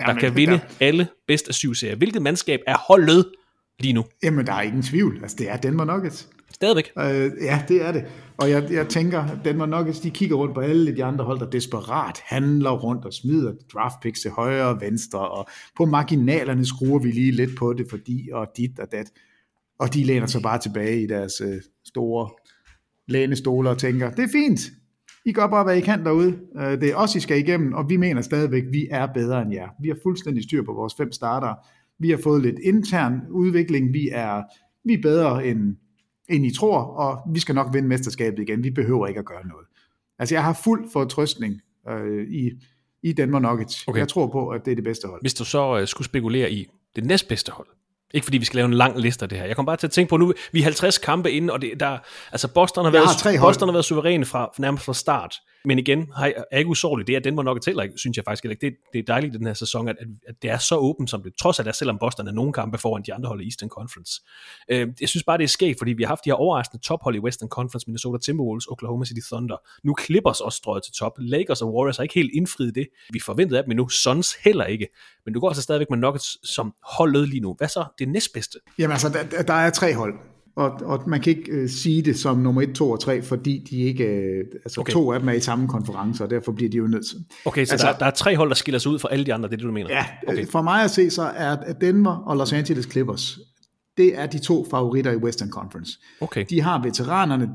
der kan vinde alle bedst af 7 serier. Hvilket mandskab er holdet lige nu? Jamen, der er ingen tvivl. Altså, det er Denver Nuggets. Stadigvæk. Ja, det er det. Og jeg tænker, at Denver Nuggets, de kigger rundt på alle de andre hold, der desperat handler rundt og smider draft picks til højre og venstre, og på marginalerne skruer vi lige lidt på det, fordi og dit og dat. Og de læner sig bare tilbage i deres store lænestoler og tænker, det er fint. I gør bare, hvad I kan derude. Det er os, I skal igennem, og vi mener stadigvæk, vi er bedre end jer. Vi har fuldstændig styr på vores 5 startere. Vi har fået lidt intern udvikling. Vi er bedre end I tror, og vi skal nok vinde mesterskabet igen. Vi behøver ikke at gøre noget. Altså, jeg har fuld fortrøstning i Denver Nuggets. Okay. Jeg tror på, at det er det bedste hold. Hvis du så skulle spekulere i det næstbedste hold, ikke fordi vi skal lave en lang liste af det her. Jeg kommer bare til at tænke på nu, vi er 50 kampe inde, og Boston har været suveræne nærmest fra start. Men igen, er ikke usårligt. Det er Denver Nuggets heller ikke, synes jeg faktisk ikke. Det er dejligt i den her sæson, at det er så åbent, som det trods alt er, selvom Boston er nogle kampe foran de andre hold i Eastern Conference. Jeg synes bare, det er skægt, fordi vi har haft de her overraskende tophold i Western Conference, Minnesota Timberwolves, Oklahoma City Thunder. Nu Clippers også strøget til top. Lakers og Warriors har ikke helt indfriet det. Vi forventede af dem endnu. Suns heller ikke. Men du går altså stadigvæk med Nuggets som holdet lige nu. Hvad så det næstbedste? Jamen altså, der er 3 hold. Og man kan ikke sige det som nummer 1, 2 og 3, fordi de ikke, okay. 2 af dem er i samme konference, og derfor bliver de jo nødt til. Okay, så der er 3 hold, der skiller sig ud fra alle de andre, det er det, du mener? Ja, okay. For mig at se, så er Denver og Los Angeles Clippers, det er de 2 favoritter i Western Conference. Okay. De har veteranerne,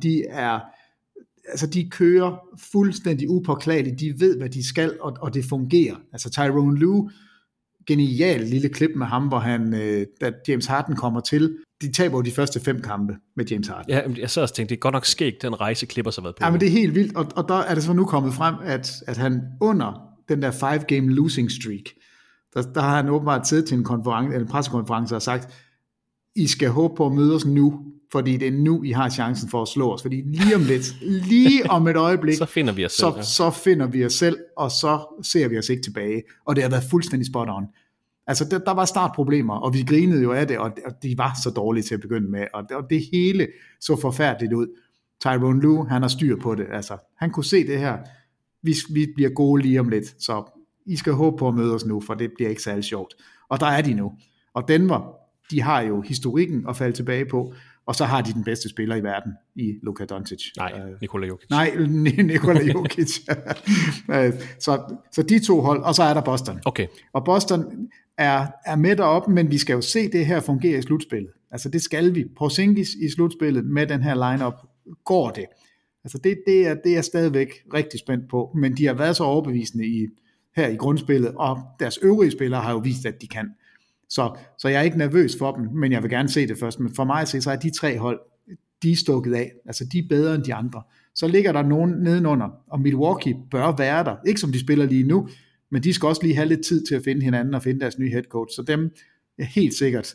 de kører fuldstændig upåklageligt, de ved, hvad de skal, og det fungerer. Altså Tyronn Lue, genial lille klip med ham, hvor da James Harden kommer til, de taber de første 5 kampe med James Harden. Ja, jeg så også tænkte, det er godt nok skægt, den rejse Clippers har været på. Ja, men det er helt vildt, og der er det så nu kommet frem, at han under den der 5-game losing streak, der har han åbenbart siddet til en pressekonference og sagt, I skal håbe på at møde os nu, fordi det er nu, I har chancen for at slå os, fordi lige om lidt, lige om et øjeblik, så finder vi os selv, så finder vi os selv, og så ser vi os ikke tilbage, og det har været fuldstændig spot on. Altså, der var startproblemer, og vi grinede jo af det, og de var så dårlige til at begynde med, og det hele så forfærdeligt ud. Tyronn Lue, han har styr på det, altså, han kunne se det her, vi bliver gode lige om lidt, så I skal håbe på at møde os nu, for det bliver ikke særlig sjovt. Og der er de nu. Og Denver, de har jo historikken at falde tilbage på, og så har de den bedste spiller i verden i Luka Doncic. Nej, Nikola Jokic. Nej, Nikola Jokic. så de 2 hold, og så er der Boston. Okay. Og Boston er med deroppe, men vi skal jo se det her fungere i slutspillet. Altså det skal vi. Porzingis i slutspillet med den her lineup går det. Altså det er jeg stadigvæk rigtig spændt på, men de har været så overbevisende her i grundspillet, og deres øvrige spillere har jo vist, at de kan. Så jeg er ikke nervøs for dem, men jeg vil gerne se det først. Men for mig at se, så er de 3 hold, de er stukket af. Altså de er bedre end de andre. Så ligger der nogen nedenunder, og Milwaukee bør være der. Ikke som de spiller lige nu, men de skal også lige have lidt tid til at finde hinanden og finde deres nye head coach. Så dem helt sikkert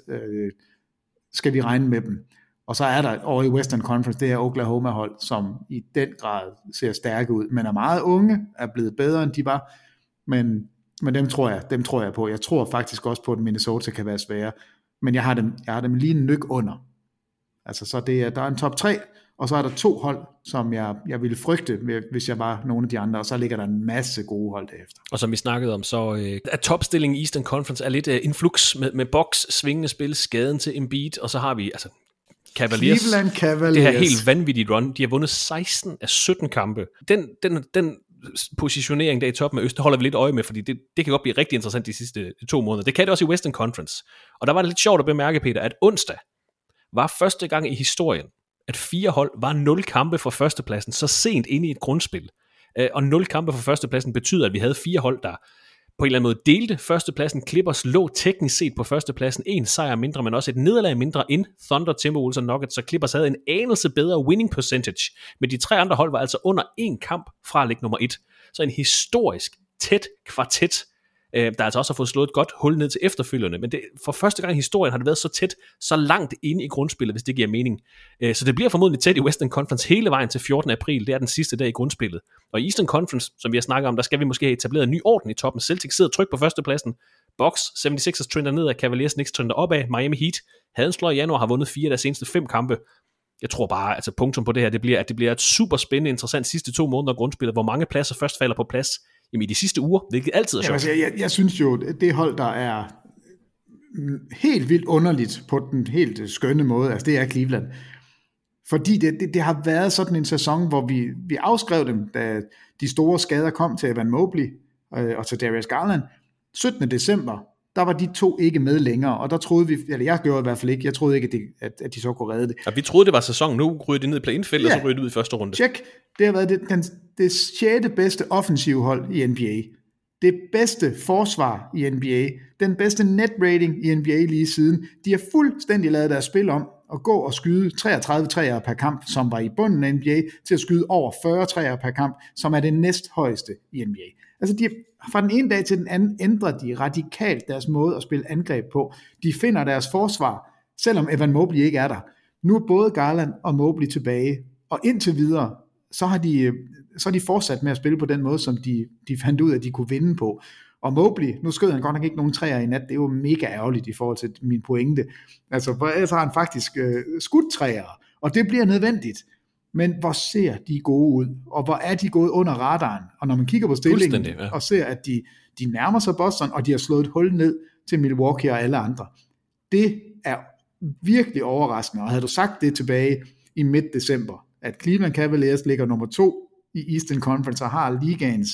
skal vi regne med dem. Og så er der over i Western Conference det her Oklahoma-hold, som i den grad ser stærke ud, men er meget unge, er blevet bedre end de var, men dem tror jeg på. Jeg tror faktisk også på, at Minnesota kan være svære, men jeg har dem lige en nyk under. Altså så der er en top 3, og så er der 2 hold, som jeg ville frygte, hvis jeg var nogle af de andre, og så ligger der en masse gode hold derefter. Og som vi snakkede om, så er topstillingen i Eastern Conference er lidt influx med Bucks svingende spil, skaden til Embiid, og så har vi Cavaliers. Cleveland Cavaliers. Det her helt vanvittigt run. De har vundet 16 af 17 kampe. Den positionering der i toppen af Øst, holder vi lidt øje med, fordi det kan godt blive rigtig interessant de sidste 2 måneder. Det kan det også i Western Conference. Og der var det lidt sjovt at bemærke, Peter, at onsdag var første gang i historien, at 4 hold var 0 kampe for førstepladsen så sent inde i et grundspil. Og 0 kampe for førstepladsen betyder, at vi havde 4 hold, der på en eller anden måde delte førstepladsen. Clippers lå teknisk set på førstepladsen 1 sejr mindre, men også et nederlag mindre end Thunder, Timberwolves og Nuggets, så Clippers havde en anelse bedre winning percentage, men de 3 andre hold var altså under 1 kamp fra at ligge nummer 1. Så en historisk tæt kvartet, der altså også har fået slået et godt hul ned til efterfølgende, men for første gang i historien har det været så tæt, så langt inde i grundspillet, hvis det giver mening. Så det bliver formodentlig tæt i Western Conference hele vejen til 14. april, det er den sidste dag i grundspillet. Og i Eastern Conference, som vi har snakket om, der skal vi måske have etableret en ny orden i toppen. Celtics sidder tryk på førstepladsen, Bucks, 76ers trender nedad, Cavaliers Knicks trender opad, Miami Heat havde en slår i januar, har vundet 4 af deres seneste 5 kampe. Jeg tror bare, altså punktum på det her, det bliver et super spændende, interessant sidste 2 måneder af grundspillet, hvor mange pladser først falder på plads i de sidste uger, hvilket altid er sjovt. Jeg synes jo, det hold, der er helt vildt underligt på den helt skønne måde, altså det er Cleveland. Fordi det har været sådan en sæson, hvor vi afskrev dem, da de store skader kom til Evan Mobley og til Darius Garland. 17. december, der var de to ikke med længere, og der troede vi, eller jeg gjorde i hvert fald ikke, jeg troede ikke, at de så kunne redde det. Og vi troede, det var sæson, nu ryger de ned i play-in-felt, og så ryger de ud i første runde. Check. Det har været det 6. bedste offensive hold i NBA. Det bedste forsvar i NBA. Den bedste net rating i NBA lige siden. De har fuldstændig lavet deres spil om at gå og skyde 33 træer per kamp, som var i bunden af NBA, til at skyde over 40 træer per kamp, som er det næsthøjeste i NBA. Altså fra den ene dag til den anden ændrer de radikalt deres måde at spille angreb på. De finder deres forsvar, selvom Evan Mobley ikke er der. Nu er både Garland og Mobley tilbage, og indtil videre, så har de fortsat med at spille på den måde, som de fandt ud af, at de kunne vinde på. Og Mobley, nu skød han godt nok ikke nogen træer i nat, det er jo mega ærgerligt i forhold til min pointe. Altså, for ellers har han faktisk skudt træer, og det bliver nødvendigt. Men hvor ser de gode ud, og hvor er de gået under radaren? Og når man kigger på stillingen og ser, at de nærmer sig Boston, og de har slået et hul ned til Milwaukee og alle andre. Det er virkelig overraskende, og havde du sagt det tilbage i midt december, at Cleveland Cavaliers ligger nummer 2 i Eastern Conference og har ligaens.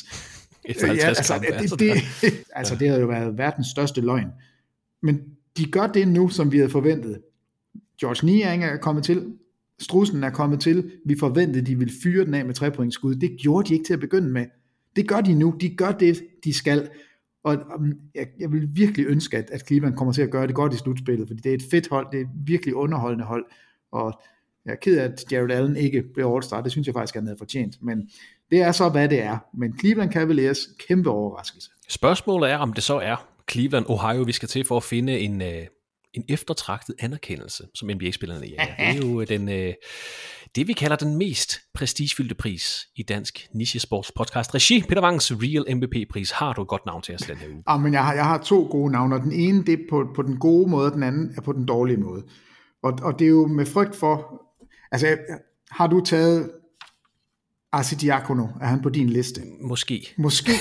Det havde jo været verdens største løgn. Men de gør det nu, som vi havde forventet. George Niang er kommet til, Strussen er kommet til, vi forventede, de ville fyre den af med 3-pointsskud. Det gjorde de ikke til at begynde med. Det gør de nu, de gør det, de skal. Og jeg vil virkelig ønske, at Cleveland kommer til at gøre det godt i slutspillet, fordi det er et fedt hold, det er et virkelig underholdende hold, og jeg er ked af, at Jared Allen ikke blev All-Star, det synes jeg faktisk, han havde fortjent, men det er så, hvad det er. Men Cleveland Cavaliers, kæmpe overraskelse. Spørgsmålet er, om det så er Cleveland, Ohio, vi skal til for at finde en eftertragtet anerkendelse, som NBA-spillerne er. Det er jo det, vi kalder den mest prestigefyldte pris i dansk nichesports podcast regi. Peter Wangs Real MVP-pris. Har du et godt navn til os den her uge? Men jeg har 2 gode navne, og den ene det er på den gode måde, og den anden er på den dårlige måde. Og det er jo med frygt for, altså har du taget Arcidiacono, er han på din liste? Måske.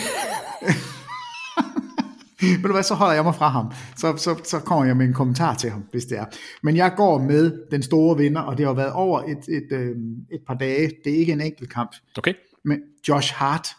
Ved du hvad, så holder jeg mig fra ham. Så kommer jeg med en kommentar til ham, hvis det er. Men jeg går med den store vinder, og det har været over et par dage. Det er ikke en enkelt kamp. Okay. Men Josh Hart.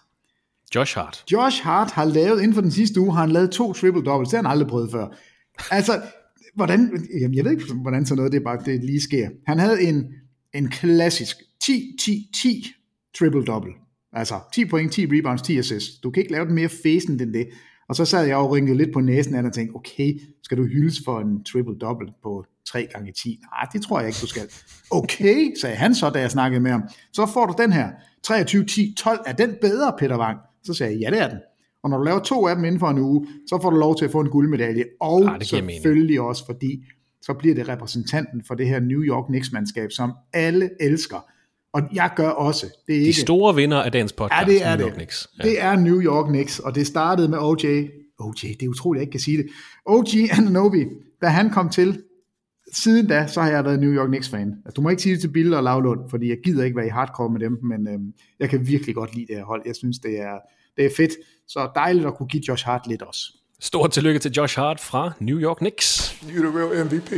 Josh Hart har lavet, inden for den sidste uge, har han lavet 2 triple-doubles. Det har han aldrig prøvet før. Altså, jeg ved ikke, hvordan sådan noget det lige sker. Han havde en klassisk 10-10-10 triple-double. Altså 10 point, 10 rebounds, 10 assists. Du kan ikke lave den mere fæsent end det. Og så sad jeg og rynkede lidt på næsen af og tænkte, okay, skal du hyldes for en triple-double på 3x10? Nej, det tror jeg ikke, du skal. Okay, sagde han så, da jeg snakkede med ham. Så får du den her 23-10-12. Er den bedre, Peter Wang? Så sagde jeg, ja, det er den. Og når du laver 2 af dem inden for en uge, så får du lov til at få en guldmedalje. Og selvfølgelig også, fordi så bliver det repræsentanten for det her New York Knicks-mandskab, som alle elsker. Og jeg gør også. Det er de ikke store vinder af dagens podcast. Ja, det er New det. York Knicks. Ja. Det er New York Knicks, og det startede med OJ, det er utroligt, jeg ikke kan sige det. OG Anunoby, da han kom til, siden da, så har jeg været New York Knicks-fan. Du må ikke sige det til Bille og Lavlund, fordi jeg gider ikke være i hardcore med dem, men jeg kan virkelig godt lide det her hold. Jeg synes, det er fedt. Så dejligt at kunne give Josh Hart lidt også. Stort tillykke til Josh Hart fra New York Knicks. You're the real MVP.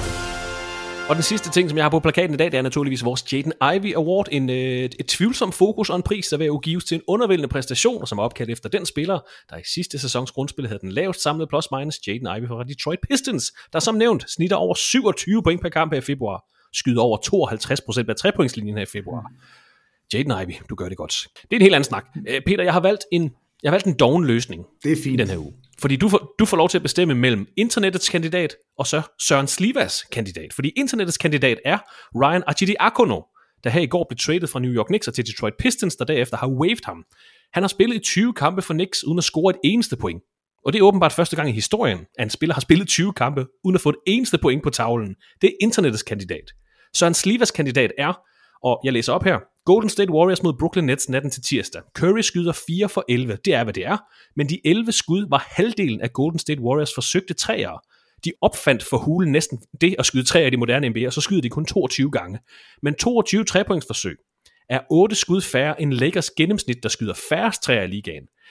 Og den sidste ting, som jeg har på plakaten i dag, det er naturligvis vores Jaden Ivey Award. Et tvivlsomt fokus og en pris, der vil jo gives til en undervældende præstation, som er opkaldt efter den spiller, der i sidste sæsons grundspil havde den lavest samlede plus-minus, Jaden Ivey fra Detroit Pistons, der som nævnt snitter over 27 point per kamp her i februar, skyder over 52% af 3-pointslinjen her i februar. Jaden Ivey, du gør det godt. Det er en helt anden snak. Peter, jeg har valgt en doven løsning. Det er fint. I den her uge. Fordi du får lov til at bestemme mellem internettets kandidat og så Søren Slivas kandidat. Fordi internettets kandidat er Ryan Arcidiacono, der her i går blev traded fra New York Knicks til Detroit Pistons, der derefter har waived ham. Han har spillet i 20 kampe for Knicks uden at score et eneste point. Og det er åbenbart første gang i historien, at en spiller har spillet 20 kampe uden at få et eneste point på tavlen. Det er internettets kandidat. Søren Slivas kandidat er, og jeg læser op her, Golden State Warriors mod Brooklyn Nets natten til tirsdag. Curry skyder 4 for 11, det er hvad det er, men de 11 skud var halvdelen af Golden State Warriors forsøgte træere. De opfandt for hulen næsten det at skyde træer i de moderne NBA, og så skyder de kun 22 gange. Men 22 trepointsforsøg er 8 skud færre end Lakers gennemsnit, der skyder færrest træer i ligaen.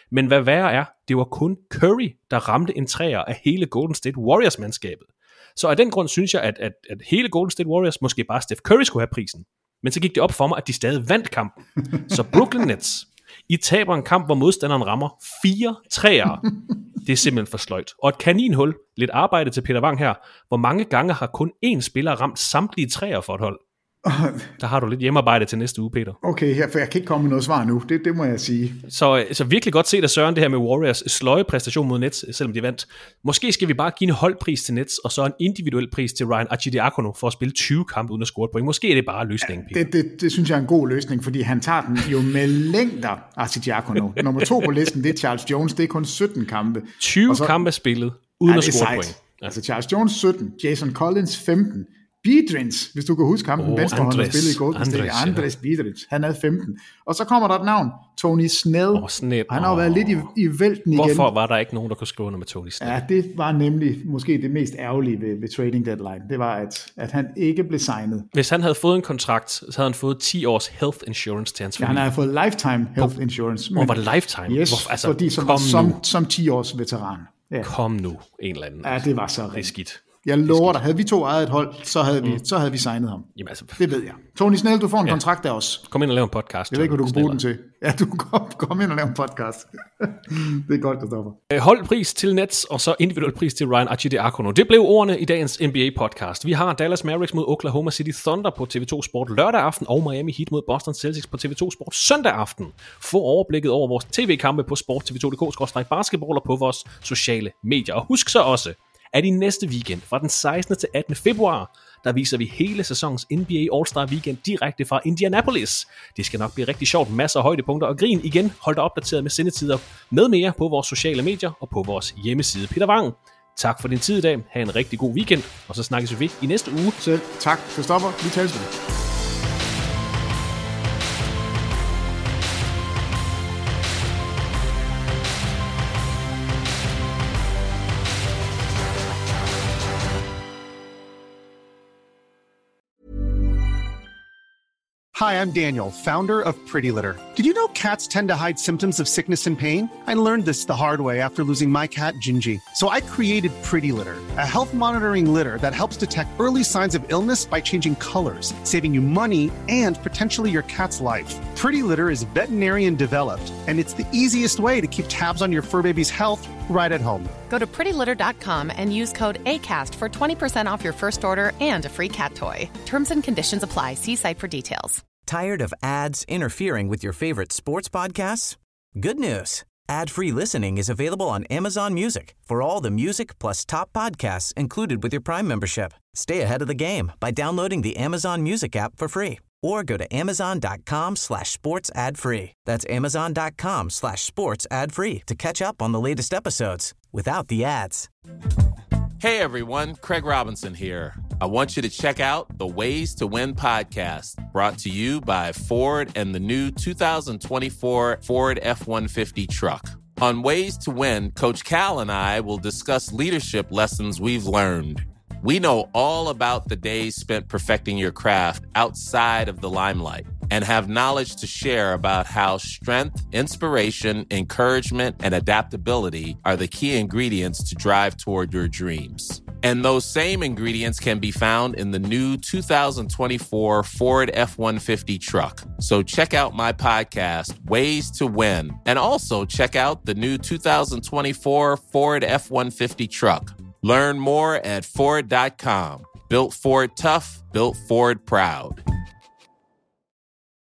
Men hvad værre er, det var kun Curry, der ramte en træer af hele Golden State Warriors-mandskabet. Så af den grund synes jeg, at hele Golden State Warriors, måske bare Steph Curry, skulle have prisen. Men så gik det op for mig, at de stadig vandt kampen. Så Brooklyn Nets, I taber en kamp, hvor modstanderen rammer 4 træer. Det er simpelthen for sløjt. Og et kaninhul, lidt arbejde til Peter Wang her. Hvor mange gange har kun én spiller ramt samtlige træer for et hold? Der har du lidt hjemmearbejde til næste uge, Peter. Okay, for jeg kan ikke komme med noget svar nu, det må jeg sige. Så virkelig godt set af Søren, det her med Warriors sløje præstation mod Nets, selvom de vandt. Måske skal vi bare give en holdpris til Nets, og så en individuel pris til Ryan Arcidiacono for at spille 20 kampe uden at score et point. Måske er det bare løsningen, Peter. Det synes jeg er en god løsning, fordi han tager den jo med længder, Arcidiacono. Nummer 2 på listen, det er Charles Jones, det er kun 17 kampe. 20 kampe spillet uden at score et point. Ja. Altså Charles Jones 17, Jason Collins 15, Biedrins, hvis du kan huske ham, den venstrehånd, der spillede i Golden State, Andres Biedrins, han havde 15. Og så kommer der et navn, Tony Snell. Han har jo været lidt i vælten igen. Hvorfor var der ikke nogen, der kunne skrive under med Tony Snell? Ja, det var nemlig måske det mest ærgerlige ved trading deadline. Det var, at han ikke blev signet. Hvis han havde fået en kontrakt, så havde han fået 10 års health insurance til hans familie. Ja, han havde fået lifetime health insurance. Hvor var det lifetime? Yes, fordi som 10 års veteran. Ja. Kom nu, en eller anden. Ja, det var så skidt. Jeg lover dig, havde vi 2 ejet et hold, så havde vi signet ham. Jamen, altså, det ved jeg. Tony Snell, du får en kontrakt af os. Kom ind og lav en podcast. Jeg ved ikke, hvad du kan bruge den til. Ja, du kom ind og lav en podcast. Det er godt, det stopper. Holdpris til Nets, og så individuel pris til Ryan Arcidiacono. Det blev ordene i dagens NBA-podcast. Vi har Dallas Mavericks mod Oklahoma City Thunder på TV2 Sport lørdag aften, og Miami Heat mod Boston Celtics på TV2 Sport søndag aften. Få overblikket over vores tv-kampe på sport.tv2.dk/basketball og på vores sociale medier. Og husk så også, at i næste weekend, fra den 16. til 18. februar, der viser vi hele sæsonens NBA All-Star Weekend direkte fra Indianapolis. Det skal nok blive rigtig sjovt, masser af højdepunkter og grin. Igen, hold dig opdateret med sendetider med mere på vores sociale medier og på vores hjemmeside. Peter Wang, tak for din tid i dag. Ha' en rigtig god weekend, og så snakkes vi i næste uge. Selv tak, Christoffer. Vi tales ved. Hi, I'm Daniel, founder of Pretty Litter. Did you know cats tend to hide symptoms of sickness and pain? I learned this the hard way after losing my cat, Gingy. So I created Pretty Litter, a health monitoring litter that helps detect early signs of illness by changing colors, saving you money and potentially your cat's life. Pretty Litter is veterinarian developed, and it's the easiest way to keep tabs on your fur baby's health right at home. Go to prettylitter.com and use code ACAST for 20% off your first order and a free cat toy. Terms and conditions apply. See site for details. Tired of ads interfering with your favorite sports podcasts? Good news. Ad-free listening is available on Amazon Music for all the music plus top podcasts included with your Prime membership. Stay ahead of the game by downloading the Amazon Music app for free or go to amazon.com/sports ad free. That's amazon.com/sports ad free to catch up on the latest episodes without the ads. Hey everyone, Craig Robinson here. I want you to check out the Ways to Win podcast, brought to you by Ford and the new 2024 Ford F-150 truck. On Ways to Win, Coach Cal and I will discuss leadership lessons we've learned. We know all about the days spent perfecting your craft outside of the limelight and have knowledge to share about how strength, inspiration, encouragement, and adaptability are the key ingredients to drive toward your dreams. And those same ingredients can be found in the new 2024 Ford F-150 truck. So check out my podcast, Ways to Win, and also check out the new 2024 Ford F-150 truck. Learn more at Ford.com. Built Ford tough, built Ford proud.